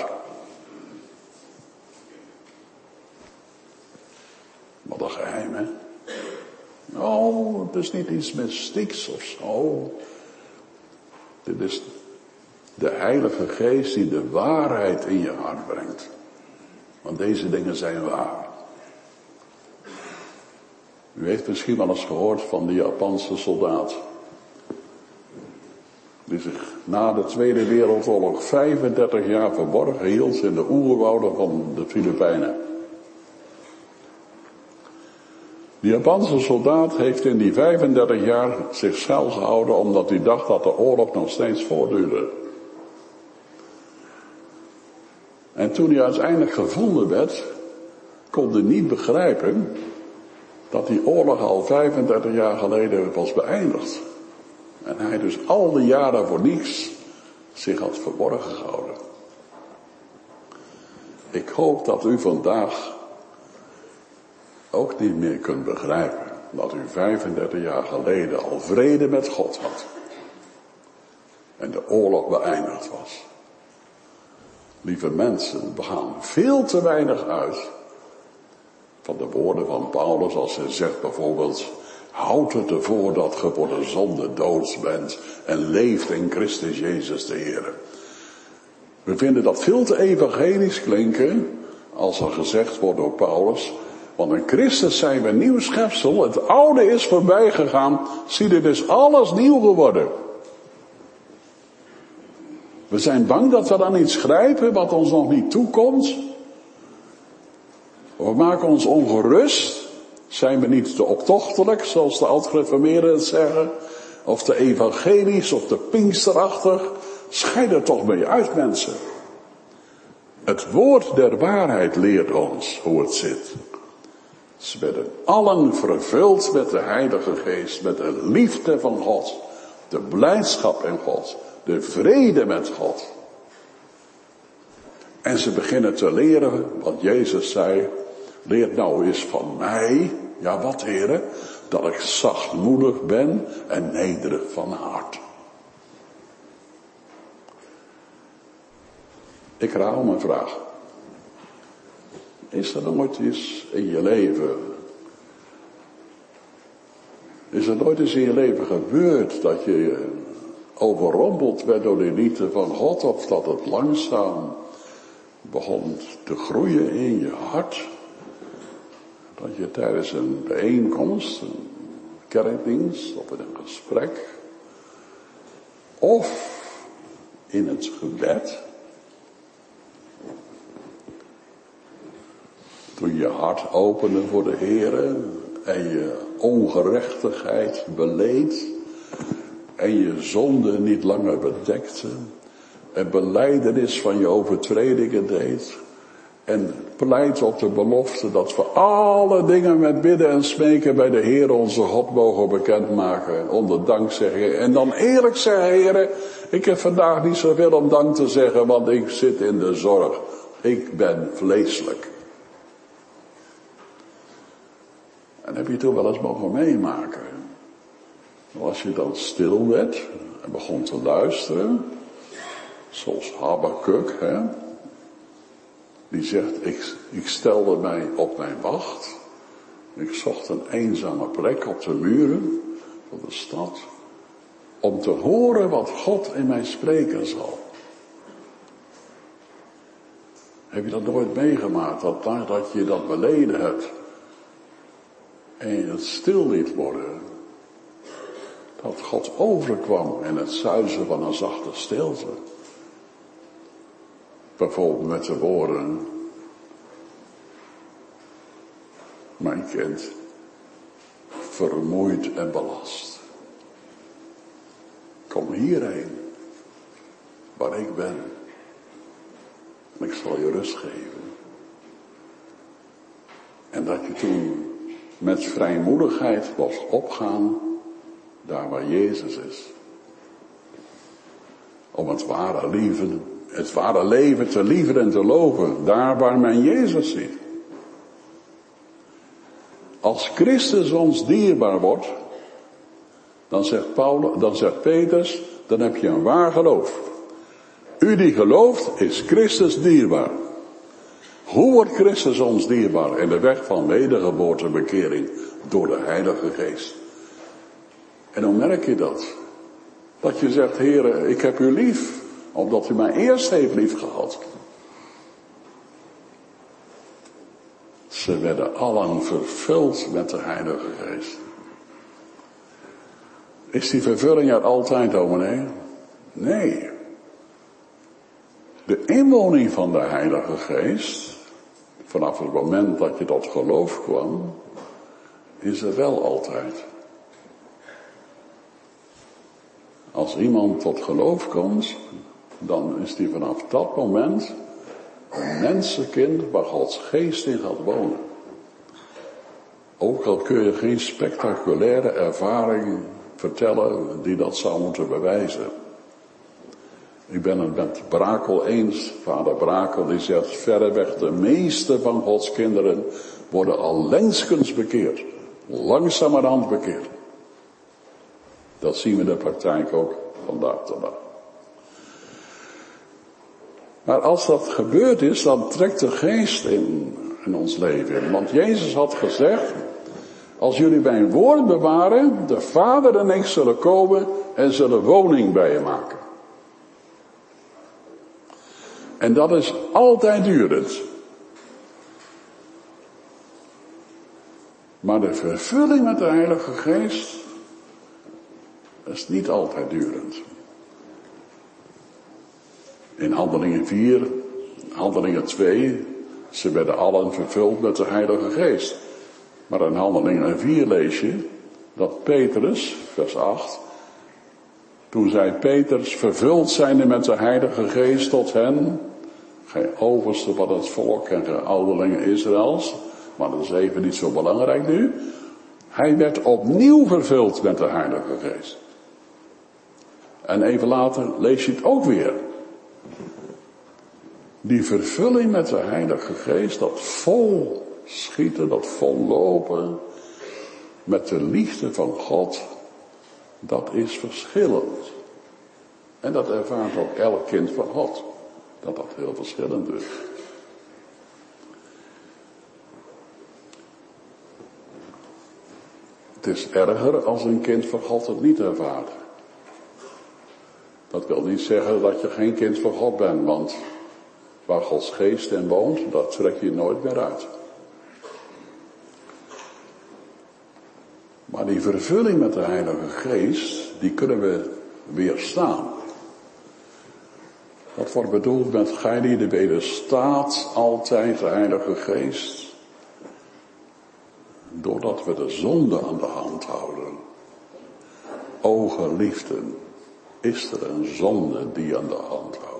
Wat een geheim, hè? Oh, het is niet iets mystieks of zo. Dit is de Heilige Geest die de waarheid in je hart brengt. Want deze dingen zijn waar. U heeft misschien wel eens gehoord van die Japanse soldaat. Die zich na de Tweede Wereldoorlog 35 jaar verborgen hield in de oerwouden van de Filipijnen. Die Japanse soldaat heeft in die 35 jaar zich schuilgehouden omdat hij dacht dat de oorlog nog steeds voortduurde. En toen hij uiteindelijk gevonden werd, kon hij niet begrijpen dat die oorlog al 35 jaar geleden was beëindigd. En hij dus al die jaren voor niets zich had verborgen gehouden. Ik hoop dat u vandaag ook niet meer kunt begrijpen dat u 35 jaar geleden al vrede met God had. En de oorlog beëindigd was. Lieve mensen, we gaan veel te weinig uit van de woorden van Paulus als hij zegt bijvoorbeeld: houd het ervoor dat ge voor de zonde doods bent en leeft in Christus Jezus de Heer. We vinden dat veel te evangelisch klinken als er gezegd wordt door Paulus: want in Christus zijn we een nieuw schepsel, het oude is voorbij gegaan, zie dit is alles nieuw geworden. We zijn bang dat we dan iets grijpen wat ons nog niet toekomt. We maken ons ongerust. Zijn we niet te optochtelijk, zoals de oud-gereformeerden het zeggen. Of te evangelisch, of te pinksterachtig. Scheid er toch mee uit, mensen. Het woord der waarheid leert ons hoe het zit. Ze werden allen vervuld met de Heilige Geest, met de liefde van God. De blijdschap in God. De vrede met God. En ze beginnen te leren wat Jezus zei. Leer nou eens van mij. Ja, wat heren? Dat ik zachtmoedig ben en nederig van hart. Ik herhaal mijn vraag. Is er nooit eens in je leven... Is er nooit eens in je leven gebeurd dat je overrompeld werd door de liefde van God, of dat het langzaam begon te groeien in je hart? Dat je tijdens een bijeenkomst, een kerkdienst of in een gesprek, of in het gebed, toen je hart opende voor de Heere en je ongerechtigheid beleed en je zonde niet langer bedekte en belijdenis van je overtredingen deed en pleit op de belofte dat we alle dingen met bidden en smeken bij de Heer onze God mogen bekendmaken, onder dankzegging. En dan eerlijk zeggen: Heere, ik heb vandaag niet zoveel om dank te zeggen, want ik zit in de zorg. Ik ben vleeselijk. En heb je toen wel eens mogen meemaken? Als je dan stil werd en begon te luisteren, zoals Habakuk, hè, die zegt: ik stelde mij op mijn wacht. Ik zocht een eenzame plek op de muren van de stad, om te horen wat God in mij spreken zal. Heb je dat nooit meegemaakt, dat nadat je dat beleden hebt en je het stil liet worden, dat God overkwam in het suizen van een zachte stilte? Bijvoorbeeld met de woorden: mijn kind, vermoeid en belast, kom hierheen, waar ik ben, en ik zal je rust geven. En dat je toen met vrijmoedigheid was opgaan daar waar Jezus is. Om het ware leven te lieven en te loven, daar waar men Jezus ziet. Als Christus ons dierbaar wordt, dan zegt Petrus, dan heb je een waar geloof. U die gelooft, is Christus dierbaar. Hoe wordt Christus ons dierbaar? In de weg van wedergeboorte, bekering, door de Heilige Geest. En hoe merk je dat? Dat je zegt: Heere, ik heb u lief, omdat u mij eerst heeft lief gehad. Ze werden allen vervuld met de Heilige Geest. Is die vervulling er altijd, dominee? Nee. De inwoning van de Heilige Geest, vanaf het moment dat je tot geloof kwam, is er wel altijd. Als iemand tot geloof komt, dan is die vanaf dat moment een mensenkind waar Gods geest in gaat wonen. Ook al kun je geen spectaculaire ervaring vertellen die dat zou moeten bewijzen. Ik ben het met Brakel eens, vader Brakel, die zegt verreweg de meeste van Gods kinderen worden al längskens bekeerd. Langzamerhand bekeerd. Dat zien we in de praktijk ook vandaag de dag. Maar als dat gebeurd is, dan trekt de geest in ons leven in. Want Jezus had gezegd, als jullie mijn woord bewaren, de Vader en ik zullen komen en zullen woning bij je maken. En dat is altijd durend. Maar de vervulling met de Heilige Geest is niet altijd durend. In Handelingen 4, Handelingen 2, ze werden allen vervuld met de Heilige Geest. Maar in Handelingen 4 lees je dat Petrus, vers 8, toen zei Petrus, vervuld zijnde met de Heilige Geest tot hen, gij overste van het volk en gij ouderlingen Israëls, maar dat is even niet zo belangrijk nu. Hij werd opnieuw vervuld met de Heilige Geest. En even later lees je het ook weer. Die vervulling met de Heilige Geest, dat vol schieten, dat vol lopen met de liefde van God, dat is verschillend. En dat ervaart ook elk kind van God, dat dat heel verschillend is. Het is erger als een kind van God het niet ervaart. Dat wil niet zeggen dat je geen kind van God bent, want waar Gods geest in woont, dat trek je nooit meer uit. Maar die vervulling met de Heilige Geest, die kunnen we weerstaan. Dat wordt bedoeld met gij die de wederstaat altijd de Heilige Geest. Doordat we de zonde aan de hand houden. O geliefden, is er een zonde die aan de hand houdt.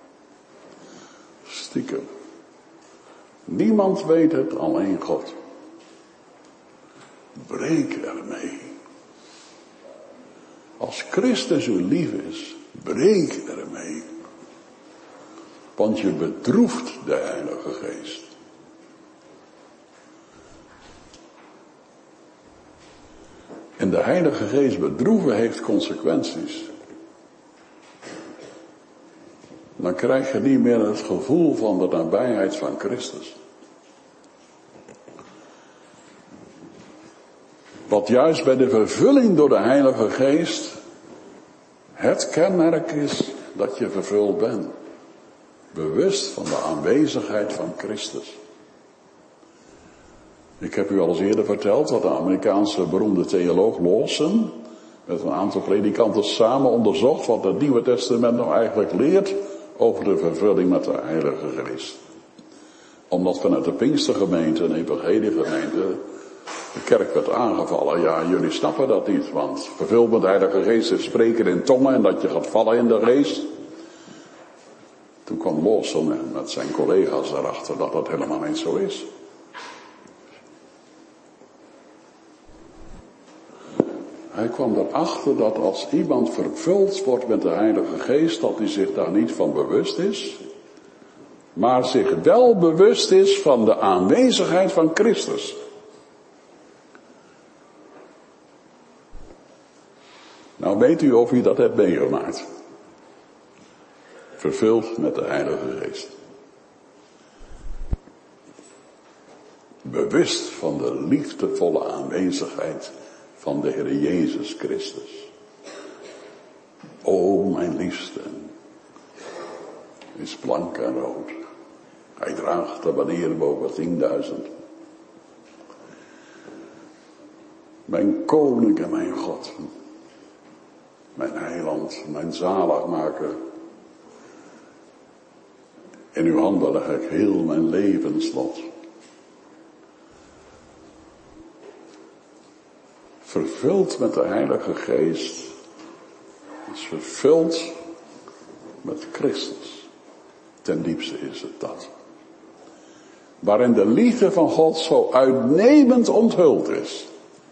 Stiekem. Niemand weet het, alleen God. Breek ermee. Als Christus u lief is, breek ermee. Want je bedroeft de Heilige Geest. En de Heilige Geest bedroeven heeft consequenties. Dan krijg je niet meer het gevoel van de nabijheid van Christus. Wat juist bij de vervulling door de Heilige Geest het kenmerk is dat je vervuld bent. Bewust van de aanwezigheid van Christus. Ik heb u al eens eerder verteld dat de Amerikaanse beroemde theoloog Lawson met een aantal predikanten samen onderzocht wat het Nieuwe Testament nou eigenlijk leert over de vervulling met de Heilige Geest. Omdat vanuit de Pinkstergemeente en Evangeliegemeente de kerk werd aangevallen. Ja, jullie snappen dat niet, want vervuld met de Heilige Geest is spreken in tongen en dat je gaat vallen in de geest. Toen kwam Lawson met zijn collega's erachter dat dat helemaal niet zo is. Hij kwam erachter dat als iemand vervuld wordt met de Heilige Geest, dat hij zich daar niet van bewust is, maar zich wel bewust is van de aanwezigheid van Christus. Nou weet u of u dat hebt meegemaakt. Vervuld met de Heilige Geest. Bewust van de liefdevolle aanwezigheid van de Heer Jezus Christus. O mijn liefste, is blank en rood. Hij draagt de banier boven 10.000. Mijn koning en mijn God. Mijn heiland, mijn zaligmaker. In uw handen leg ik heel mijn levenslot. Vervuld met de Heilige Geest. Is vervuld met Christus. Ten diepste is het dat. Waarin de liefde van God zo uitnemend onthuld is.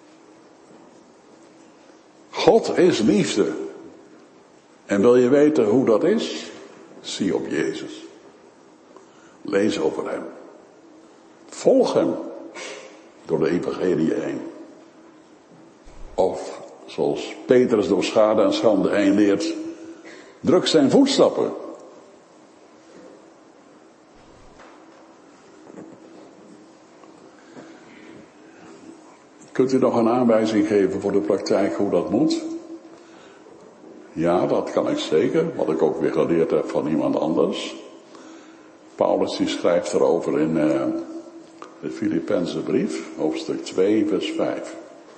God is liefde. En wil je weten hoe dat is? Zie op Jezus. Lees over hem. Volg hem door de evangelie heen. Of, zoals Petrus door schade en schande heen leert, druk zijn voetstappen. Kunt u nog een aanwijzing geven voor de praktijk hoe dat moet? Ja, dat kan ik zeker, wat ik ook weer geleerd heb van iemand anders. Paulus die schrijft erover in de Filippense brief, hoofdstuk 2, vers 5.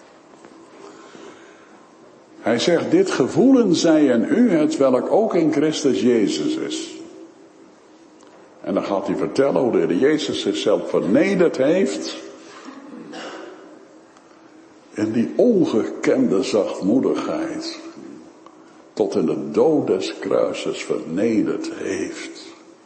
Hij zegt, dit gevoelen zij in u, hetwelk ook in Christus Jezus is. En dan gaat hij vertellen hoe de Heer Jezus zichzelf vernederd heeft. En die ongekende zachtmoedigheid tot in de dood des kruises vernederd heeft.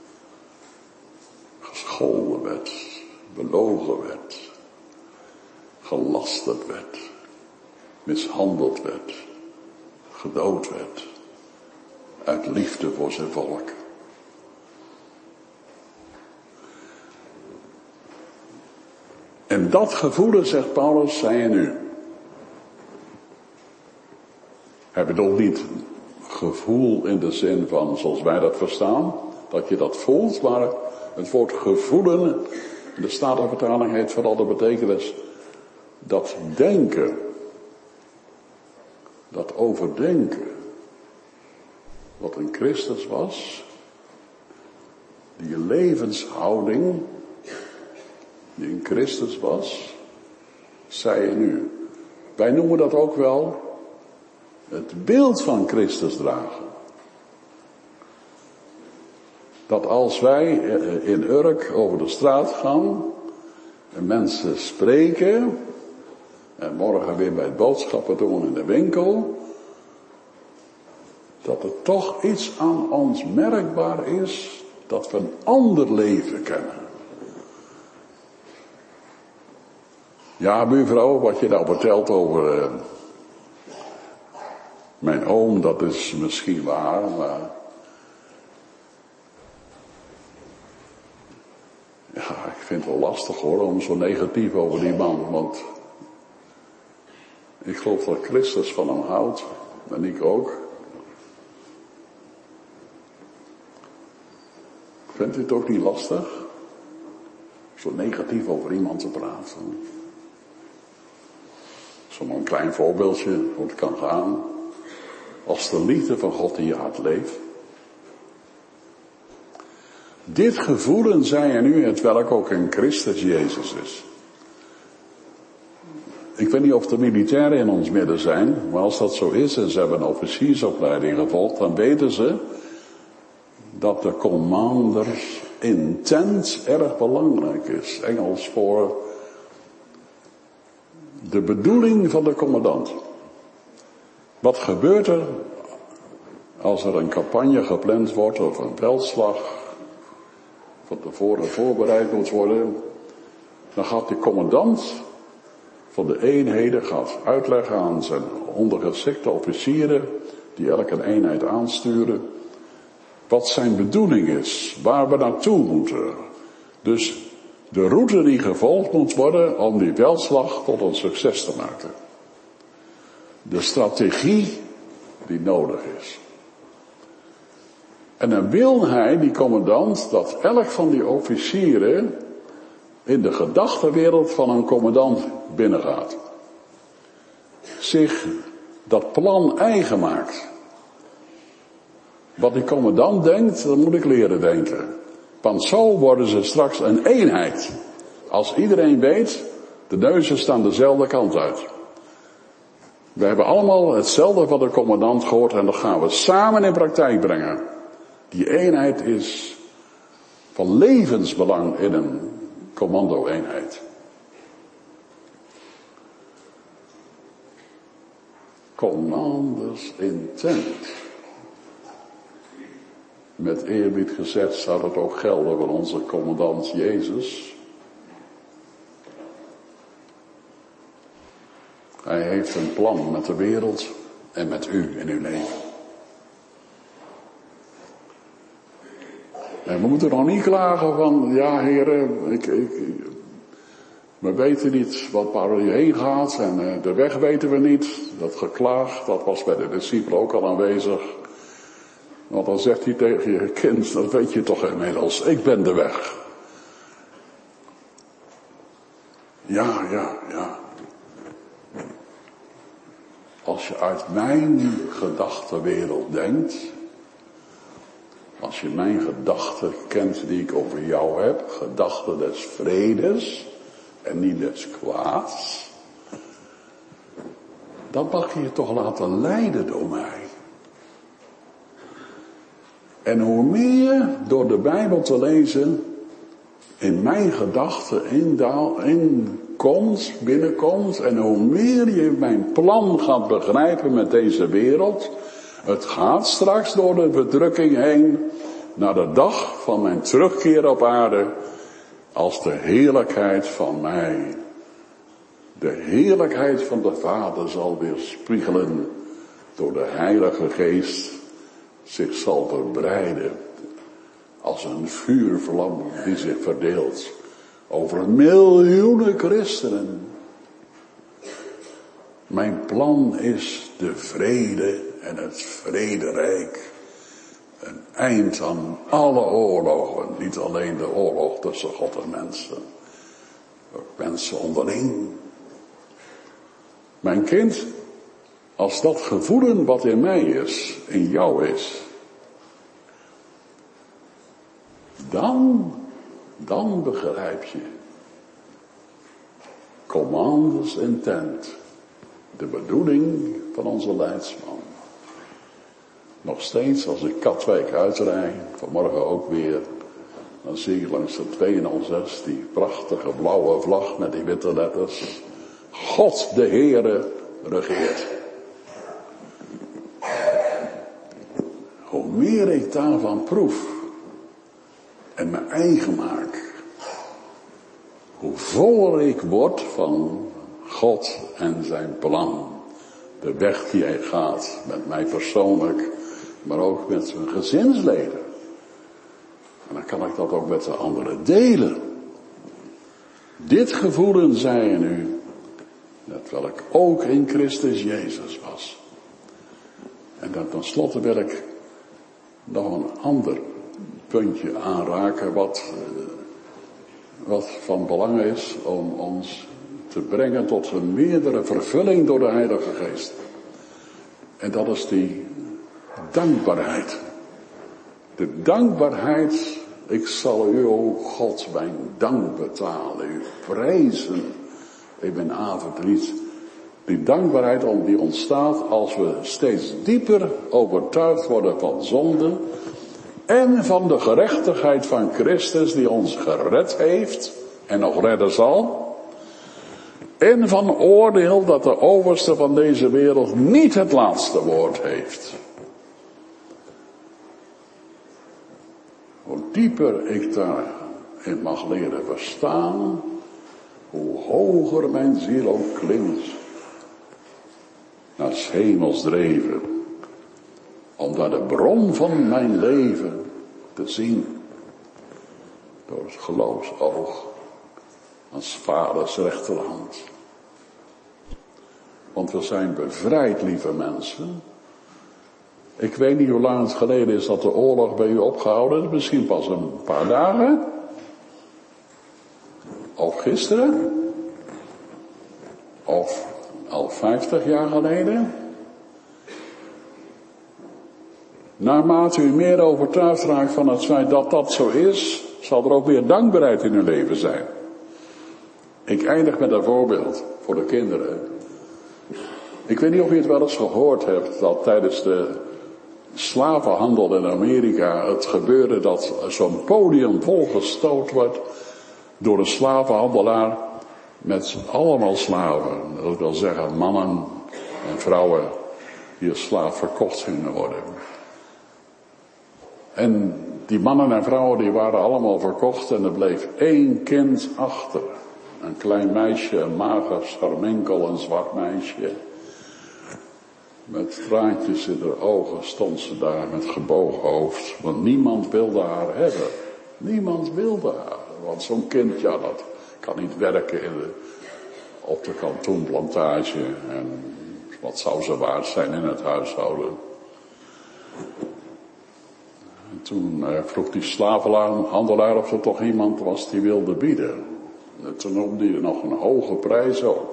Gescholden werd, belogen werd, gelasterd werd, mishandeld werd, gedood werd, uit liefde voor zijn volk. En dat gevoelen, zegt Paulus, zij in u. Hij bedoelt niet gevoel in de zin van, zoals wij dat verstaan, dat je dat voelt, maar het woord gevoelen, in de Statenvertaling heeft vooral de betekenis, dat denken, dat overdenken, wat in Christus was, die levenshouding, die in Christus was, zij in u. Wij noemen dat ook wel het beeld van Christus dragen. Dat als wij in Urk over de straat gaan en mensen spreken en morgen weer bij het boodschappen doen in de winkel, dat er toch iets aan ons merkbaar is dat we een ander leven kennen. Ja, buurvrouw, wat je nou vertelt over mijn oom, dat is misschien waar, maar ja, ik vind het wel lastig hoor, om zo negatief over die man, want ik geloof dat Christus van hem houdt, en ik ook. Vindt u het ook niet lastig? Zo negatief over iemand te praten. Zo'n een klein voorbeeldje hoe het kan gaan. Als de liefde van God in je hart leeft. Dit gevoelen zij in u, hetwelk ook in Christus Jezus is. Ik weet niet of de militairen in ons midden zijn, maar als dat zo is en ze hebben een officiersopleiding gevolgd, dan weten ze dat de commanders intent erg belangrijk is. Engels voor de bedoeling van de commandant. Wat gebeurt er als er een campagne gepland wordt of een veldslag van tevoren voorbereid moet worden? Dan gaat de commandant van de eenheden gaat uitleggen aan zijn ondergeschikte officieren die elke eenheid aansturen wat zijn bedoeling is, waar we naartoe moeten. Dus de route die gevolgd moet worden om die veldslag tot een succes te maken. De strategie die nodig is. En dan wil hij, die commandant, dat elk van die officieren in de gedachtenwereld van een commandant binnengaat. Zich dat plan eigen maakt. Wat die commandant denkt, dat moet ik leren denken. Want zo worden ze straks een eenheid. Als iedereen weet, de neuzen staan dezelfde kant uit. We hebben allemaal hetzelfde van de commandant gehoord en dat gaan we samen in praktijk brengen. Die eenheid is van levensbelang in een commando-eenheid. Commanders intent. Met eerbied gezegd zou dat ook gelden voor onze commandant Jezus. Hij heeft een plan met de wereld en met u in uw leven. En we moeten nog niet klagen van, ja heren, we weten niet waar u heen gaat en de weg weten we niet. Dat geklaag, dat was bij de discipelen ook al aanwezig. Want dan zegt hij tegen je kind, dat weet je toch inmiddels, ik ben de weg. Ja. Als je uit mijn gedachtenwereld denkt, als je mijn gedachten kent die ik over jou heb, gedachten des vredes en niet des kwaads, dan mag je je toch laten leiden door mij. En hoe meer door de Bijbel te lezen, in mijn gedachten binnenkomt, en hoe meer je mijn plan gaat begrijpen met deze wereld, het gaat straks door de verdrukking heen, naar de dag van mijn terugkeer op aarde, als de heerlijkheid van mij, de heerlijkheid van de Vader zal weerspiegelen, door de Heilige Geest zich zal verbreiden, als een vuurvlam die zich verdeelt over miljoenen christenen. Mijn plan is de vrede en het vrederijk. Een eind aan alle oorlogen, niet alleen de oorlog tussen God en mensen, ook mensen onderling. Mijn kind, als dat gevoelen wat in mij is, in jou is, dan begrijp je. Commanders intent. De bedoeling van onze leidsman. Nog steeds als ik Katwijk uitrijd, vanmorgen ook weer, dan zie ik langs de 206 die prachtige blauwe vlag met die witte letters. God de Heere regeert. Hoe meer ik daarvan proef en me eigen maak, hoe voller ik word van God en zijn plan. De weg die hij gaat, met mij persoonlijk, maar ook met zijn gezinsleden. En dan kan ik dat ook met de anderen delen. Dit gevoelen zij in u, dat welk ook in Christus Jezus was. En dan tenslotte wil ik nog een ander puntje aanraken wat van belang is om ons te brengen tot een meerdere vervulling door de Heilige Geest. En dat is die dankbaarheid. De dankbaarheid, ik zal u, o God, mijn dank betalen, u prijzen in mijn avondlied. Die dankbaarheid die ontstaat als we steeds dieper overtuigd worden van zonde en van de gerechtigheid van Christus die ons gered heeft en nog redden zal. En van oordeel dat de overste van deze wereld niet het laatste woord heeft. Hoe dieper ik daarin mag leren verstaan, hoe hoger mijn ziel ook klimt naar 's hemels dreven, om daar de bron van mijn leven te zien, door het geloofsoog, als vaders rechterhand. Want we zijn bevrijd, lieve mensen. Ik weet niet hoe lang het geleden is dat de oorlog bij u opgehouden is, misschien pas een paar dagen. Of gisteren. Of al 50 jaar geleden. Naarmate u meer overtuigd raakt van het feit dat dat zo is, zal er ook meer dankbaarheid in uw leven zijn. Ik eindig met een voorbeeld voor de kinderen. Ik weet niet of je het wel eens gehoord hebt, dat tijdens de slavenhandel in Amerika het gebeurde dat zo'n podium volgestoot wordt door een slavenhandelaar met allemaal slaven. Dat wil zeggen mannen en vrouwen die als slaaf verkocht gingen worden. En die mannen en vrouwen die waren allemaal verkocht en er bleef één kind achter. Een klein meisje, een mager scharminkel, een zwart meisje. Met traantjes in haar ogen stond ze daar met gebogen hoofd. Want niemand wilde haar hebben. Niemand wilde haar. Want zo'n kind, ja, dat kan niet werken op de katoenplantage. En wat zou ze waard zijn in het huishouden. En toen vroeg die slavenhandelaar of er toch iemand was die wilde bieden. En toen noemde hij nog een hoge prijs ook.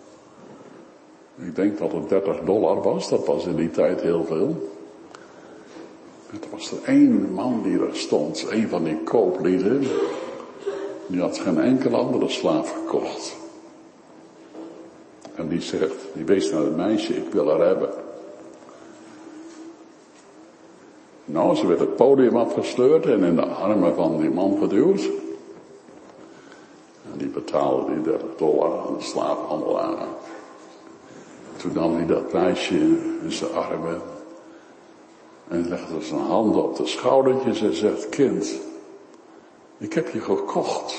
Ik denk dat het $30 was, dat was in die tijd heel veel. En toen was er één man die er stond, een van die kooplieden. Die had geen enkele andere slaaf gekocht. En die wees naar het meisje, ik wil haar hebben. Nou, ze werd het podium afgesleurd en in de armen van die man geduwd. En die betaalde die $30 aan de slaafhandelaar. Toen nam hij dat meisje in zijn armen en legde zijn handen op de schoudertjes en zegt, kind, ik heb je gekocht.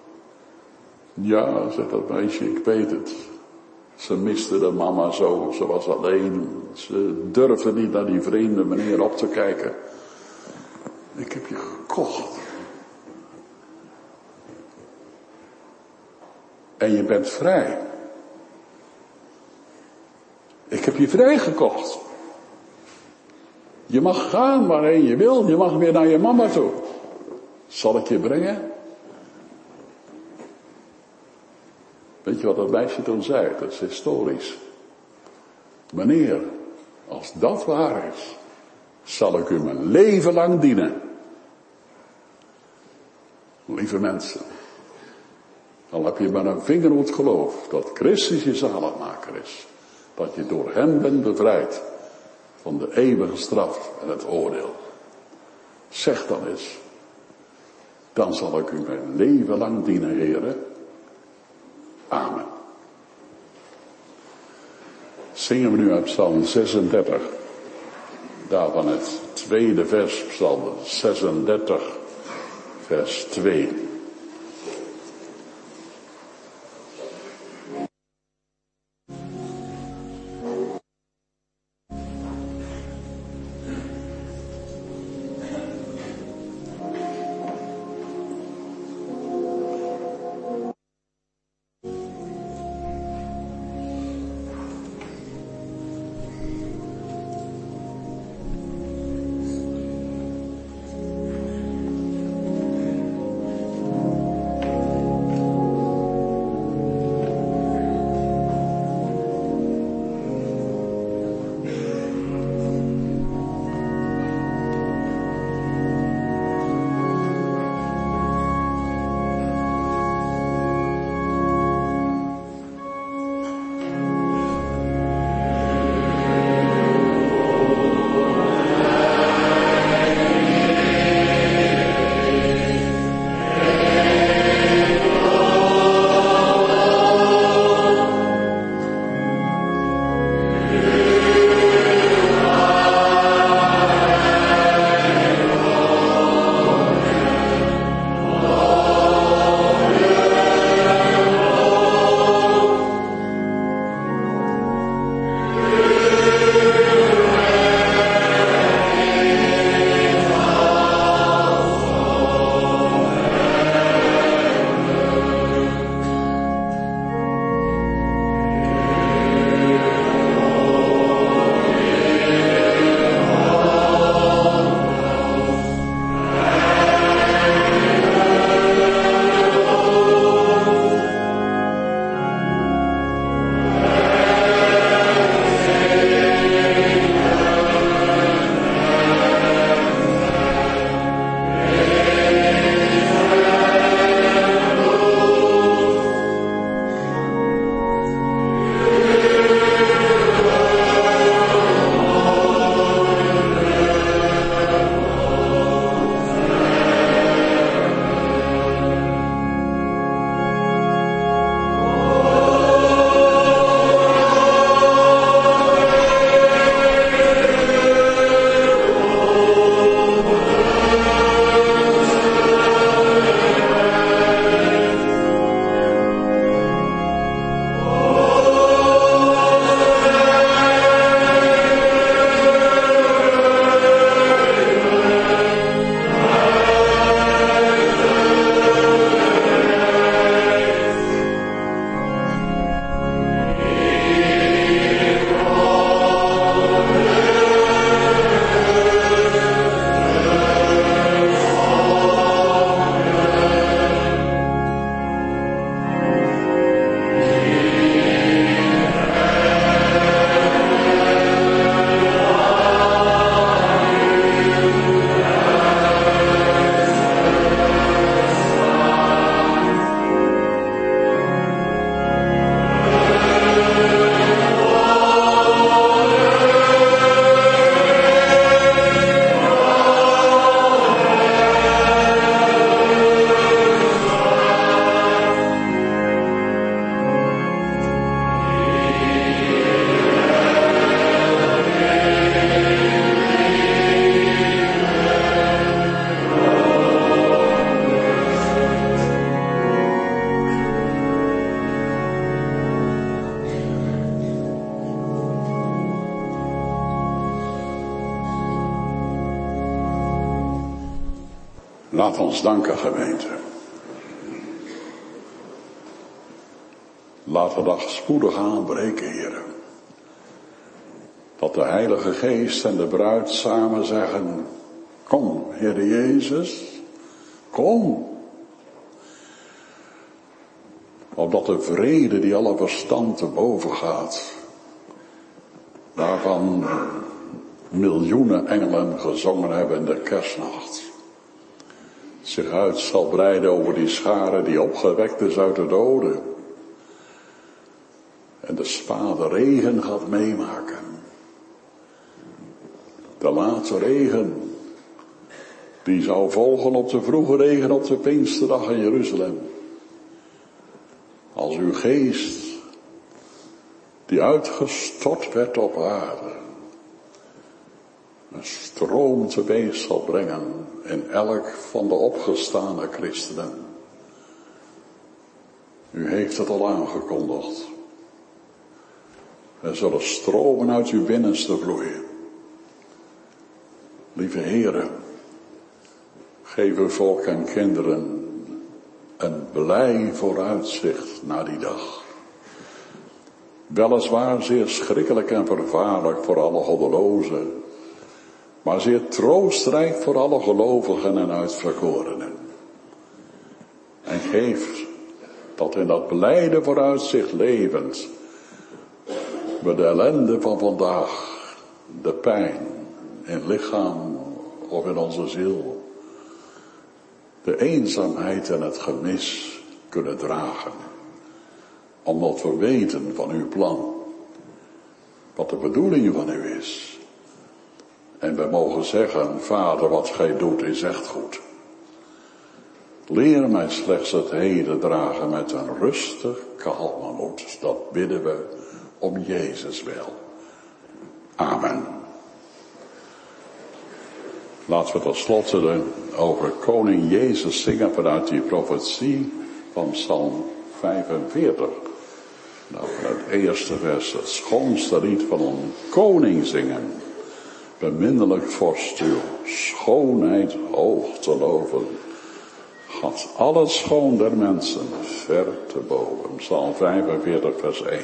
Ja, zegt dat meisje, ik weet het. Ze miste de mama zo, ze was alleen. Ze durfde niet naar die vreemde meneer op te kijken. Ik heb je gekocht. En je bent vrij. Ik heb je vrijgekocht. Je mag gaan waarheen je wil. Je mag weer naar je mama toe. Zal ik je brengen? Weet je wat dat meisje toen zei? Dat is historisch. Meneer, als dat waar is, zal ik u mijn leven lang dienen. Lieve mensen, dan heb je met een vingerhoed geloof dat Christus je zaligmaker is. Dat je door hem bent bevrijd van de eeuwige straf en het oordeel. Zeg dan eens, dan zal ik u mijn leven lang dienen, heren. Amen. Zingen we nu uit Psalm 36. Daarvan het tweede vers, Psalm 36, vers 2. Laat ons danken, gemeente. Laat de dag spoedig aanbreken, heren. Dat de Heilige Geest en de bruid samen zeggen, kom, Heer Jezus, kom. Opdat de vrede die alle verstand te boven gaat, waarvan miljoenen engelen gezongen hebben in de kerstnacht, zich uit zal breiden over die schare die opgewekt is uit de doden. En de spade regen gaat meemaken. De late regen, die zou volgen op de vroege regen op de Pinksterdag in Jeruzalem. Als uw geest, die uitgestort werd op aarde, een stroom teweeg zal brengen in elk van de opgestane christenen. U heeft het al aangekondigd. Er zullen stromen uit uw binnenste vloeien. Lieve heren, geef uw volk en kinderen een blij vooruitzicht naar die dag. Weliswaar zeer schrikkelijk en vervaarlijk voor alle goddelozen, maar zeer troostrijk voor alle gelovigen en uitverkorenen. En geef dat in dat blijde vooruitzicht levend we de ellende van vandaag, de pijn in lichaam of in onze ziel, de eenzaamheid en het gemis kunnen dragen. Omdat we weten van uw plan, wat de bedoeling van u is. En we mogen zeggen, Vader, wat gij doet is echt goed. Leer mij slechts het heden dragen met een rustig, kalme moed. Dat bidden we om Jezus wil. Amen. Laten we tot slot over koning Jezus zingen vanuit die profetie van Psalm 45. Nou, het eerste vers, het schoonste lied van een koning zingen. Beminnelijk vorst uw schoonheid hoog te loven. Gaat al het schoon der mensen ver te boven. Psalm 45 vers 1.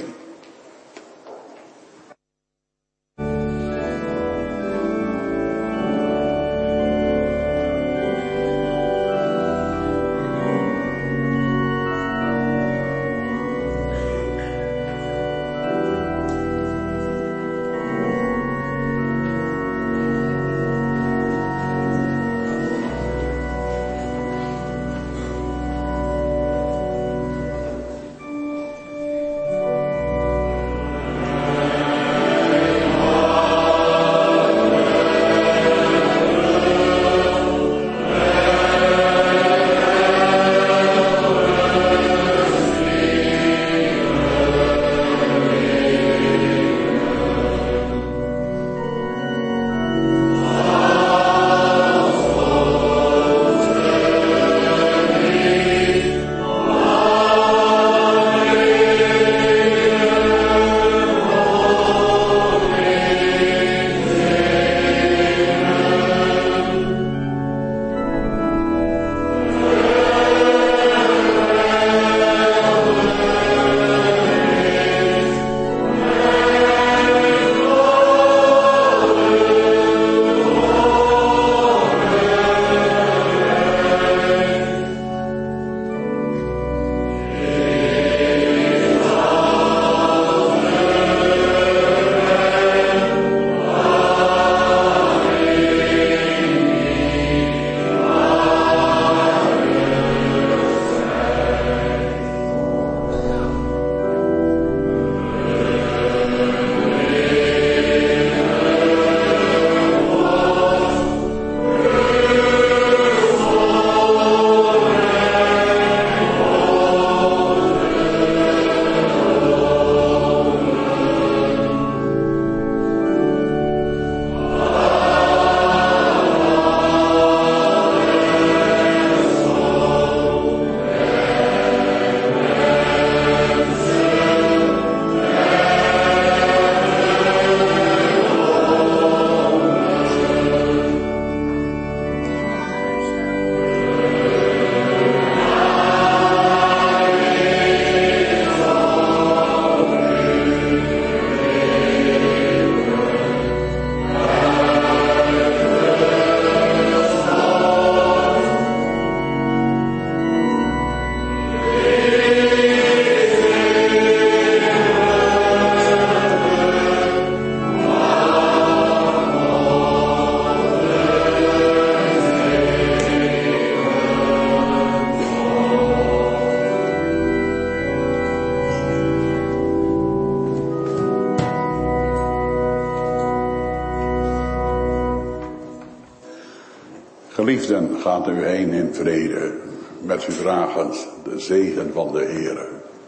Geliefden, gaat u heen in vrede, met u dragend de zegen van de Heere.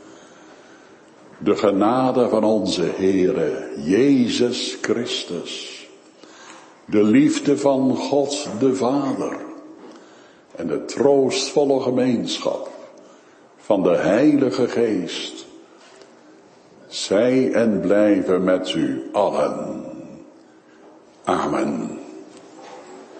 De genade van onze Heere, Jezus Christus, de liefde van God de Vader en de troostvolle gemeenschap van de Heilige Geest, zij en blijven met u allen. Amen.